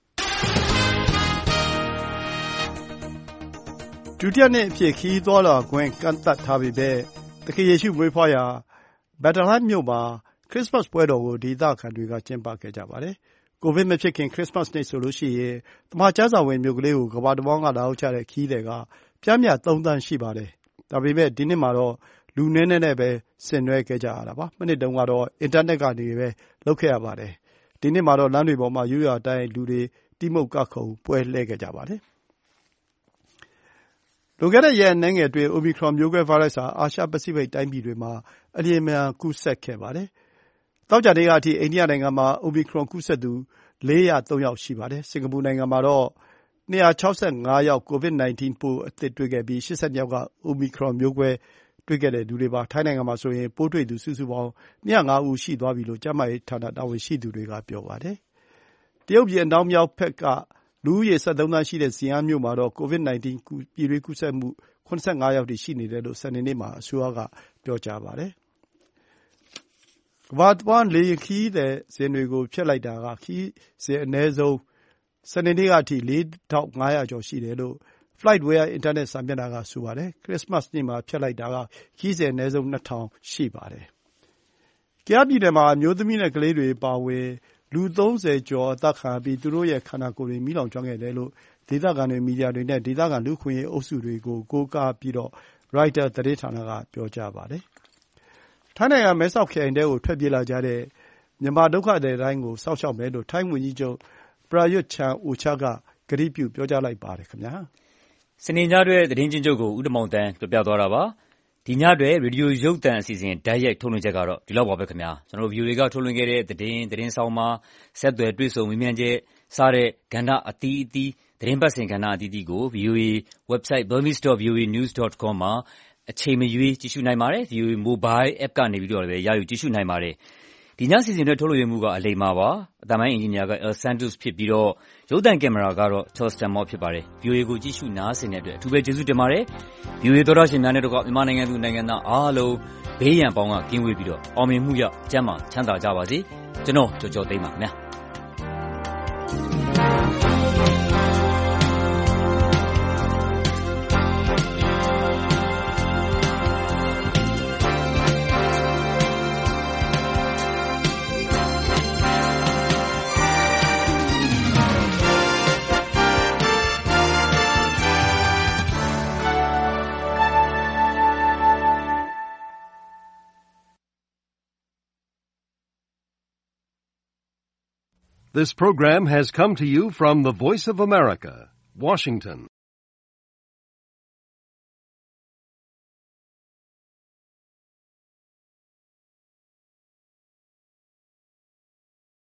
S3: ဒုတိယနှစ်အဖြစ်ခရီးသွားလာခွင့်ကန့်သတ်ထားပေမဲ့သခင်ယေရှုမွေးဖွားရာဘက်သလဟမ်မြို့မှာခရစ်စမတ်ပွဲတော်ကိုဒေသခံတွေကကျင်းပခဲ့ကြပါတယ်။ကိုဗစ်မဖြစ်ခင်ခရစ်စမတ်နေ့ဆိုလို့ရှိရင်သမ္မာကျမ်းစာဝင်မြို့ကလေးကိုကမ္ဘာတဝန်းကလာရောက်ကြတဲ့ခရီးသည်ကပျမ်းမျှသုံးသန်းရှိပါတယ်။ဒါပေမဲ့ဒီနှစ်မှာတော့လူနည်းနည်းနဲ့ပဲဆင်နွှဲခဲ့ကြရတာပါ။မနှစ်တုန်းကတော့အင်တာနက်ကနေပဲလုပ်ခဲ့ရပါတယ်။ဒီနှစ်မှာတော့လမ်းတွေပေါ်မှာရိုးရာအတိုင်းလူတွေတီးမှုတ်ကခုန်ပွဲလှည့်ခဲ့ကြပါတယ်။လွန်ခဲ့တဲ့ရက်အနည်းငယ်အတွင်း Omicron မျိုးကွဲဗိုင်းရပ်စ်ဟာအာရှပစိဖိတ်တိုင်းပြည်တွေမှာအလျင်အမြန်ကူးစက်ခဲ့ပါတယ်။သောကြာနေ့ကအထိအိန္ဒိယနိုင်ငံမှာ Omicron ကူးစက်သူလေး၀၃ယောက်ရှိပါတယ်။စင်္ကာပူနိုင်ငံမှာတော့၂၆၅ယောက်ကိုဗစ်၁၉ပိုးအသစ်တွေ့ခဲ့ပြီး၈၂ယောက်က Omicron မျိုးကွဲတွေ့ခဲ့တဲ့သူတွေပါ။ထိုင်းနိုင်ငံမှာဆိုရင်ပိုးတွေ့သူစုစုပေါင်း၂၀၅ဦးရှိသွားပြီလို့ကျန်းမာရေးဌာနတာဝန်ရှိသူတွေကပြောပါတယ်။တရုတ်ပြည်အနောက်မြောက်ဘက်ကလူဦးရေ၁၃သန်းရှိတဲ့ဇီယန်းမြို့မှာတော့ကိုဗစ်၁၉ပြည်တွင်းကူးစက်မှု၇၅ယောက်ထိရှိနေတယ်လို့စနေနေ့မှာအစိုးရကပြောကြားပါတယ်။ကမ္ဘာတဝန်းလေယာဉ်ခရီးသည်စဉ်တွေကိုဖျက်လိုက်တာကခရီးစဉ်အနည်းဆုံးစနေနေ့ကအထိလေးထောင့်ငါးရာကျော်ရှိတယ်လို့ FlightWare အင်တာနက်စာမျက်နှာကဆိုပါတယ်။ခရစ်စမတ်နေ့မှာဖျက်လိုက်တာကခရီးစဉ်အနည်းဆုံးနှစ်ထောင်ရှိပါတယ်။ကယားပြည်နယ်မှာအမျိုးသမီးနဲ့ကလေးတွေအပါအဝင်လူသုံးဆယ်ကျော်အသတ်ခံရပြီးသူတို့ရဲ့ခန္ဓာကိုယ်တွေမီးလောင်ကျွမ်းခဲ့တယ်လို့ဒေသခံတွေမီဒီယာတွေနဲ့ဒေသခံလူ့အခွင့်အရေးအုပ်စုတွေကိုကိုးကားပြီးတော့ရိုက်တာသတင်းဌာနကပြောကြားပါတယ်။ထိုင်းနိုင်ငံမဲဆောက်ခရိုင်ထဲကိုထွက်ပြေးလာကြတဲ့မြန်မာဒုက္ခသည်တိုင်းကိုစောင့်ရှောက်မယ်လို့ထိုင်းဝန်ကြီးချုပ်ပရာရွတ်ချန်အိုချာကကတိပြုပြောကြားလိုက်ပါတယ်ခင်ဗျာ
S2: ။စနေညအတွက်သတင်းချင်းချုပ်ကိုဦးတမောင်တန်းပြောပြသွားတာပါ။ဒီညအတွက်ရေဒီယိုရုပ်သံအစီအစဉ်တိုက်ရိုက်ထုတ်လွှင့်ချက်ကတော့ဒီလောက်ပါပဲခင်ဗျာကျွန်တော် view တွေကထုတ်လွှင့်ခဲ့တဲ့သတင်းသတင်းဆောင်မှာဆက်သွယ်တွေ့ဆုံမေးမြန်းချက်စတဲ့ကဏ္ဍအသီးအသီးသတင်းပတ်စဉ်ကဏ္ဍအသီးသီးကို ဗီအိုအေ website burmese dot v o a news dot com မှာအချိန်မရွေးကြည့်ရှုနိုင်ပါတယ် ဗီအိုအေ mobile app ကနေပြီးတော့လည်းရယူကြည့်ရှုနိုင်ပါတယ်ဒီညစီစဉ်တဲ့ထုတ်လွှင့်မှုကအလိမ္မာပါအတမိုင်းအင်ဂျင်နီယာက El Santos ဖြစ်ပြီးတော့ရုပ်သံကင်မရာကတော့ Torsten Moore ဖြစ်ပါတယ် ဗီအိုအေ ကိုကြည့်ရှုနားဆင်တဲ့အတွက်အထူးပဲကျေးဇူးတင်ပါတယ် ဗီအိုအေ သောတာရှင်များနဲ့တကွမြန်မာနိုင်ငံသူနိုင်ငံသားအားလုံးဘေးရန်ပေါင်းကကင်းဝေးပြီးတော့အောင်မြင်မှုရကျန်းမာချမ်းသာကြပါစေကျွန်တော်ကြော်ကြော်သိမ်းပါခင်ဗျာ
S8: This program has come to you from the Voice of America, Washington.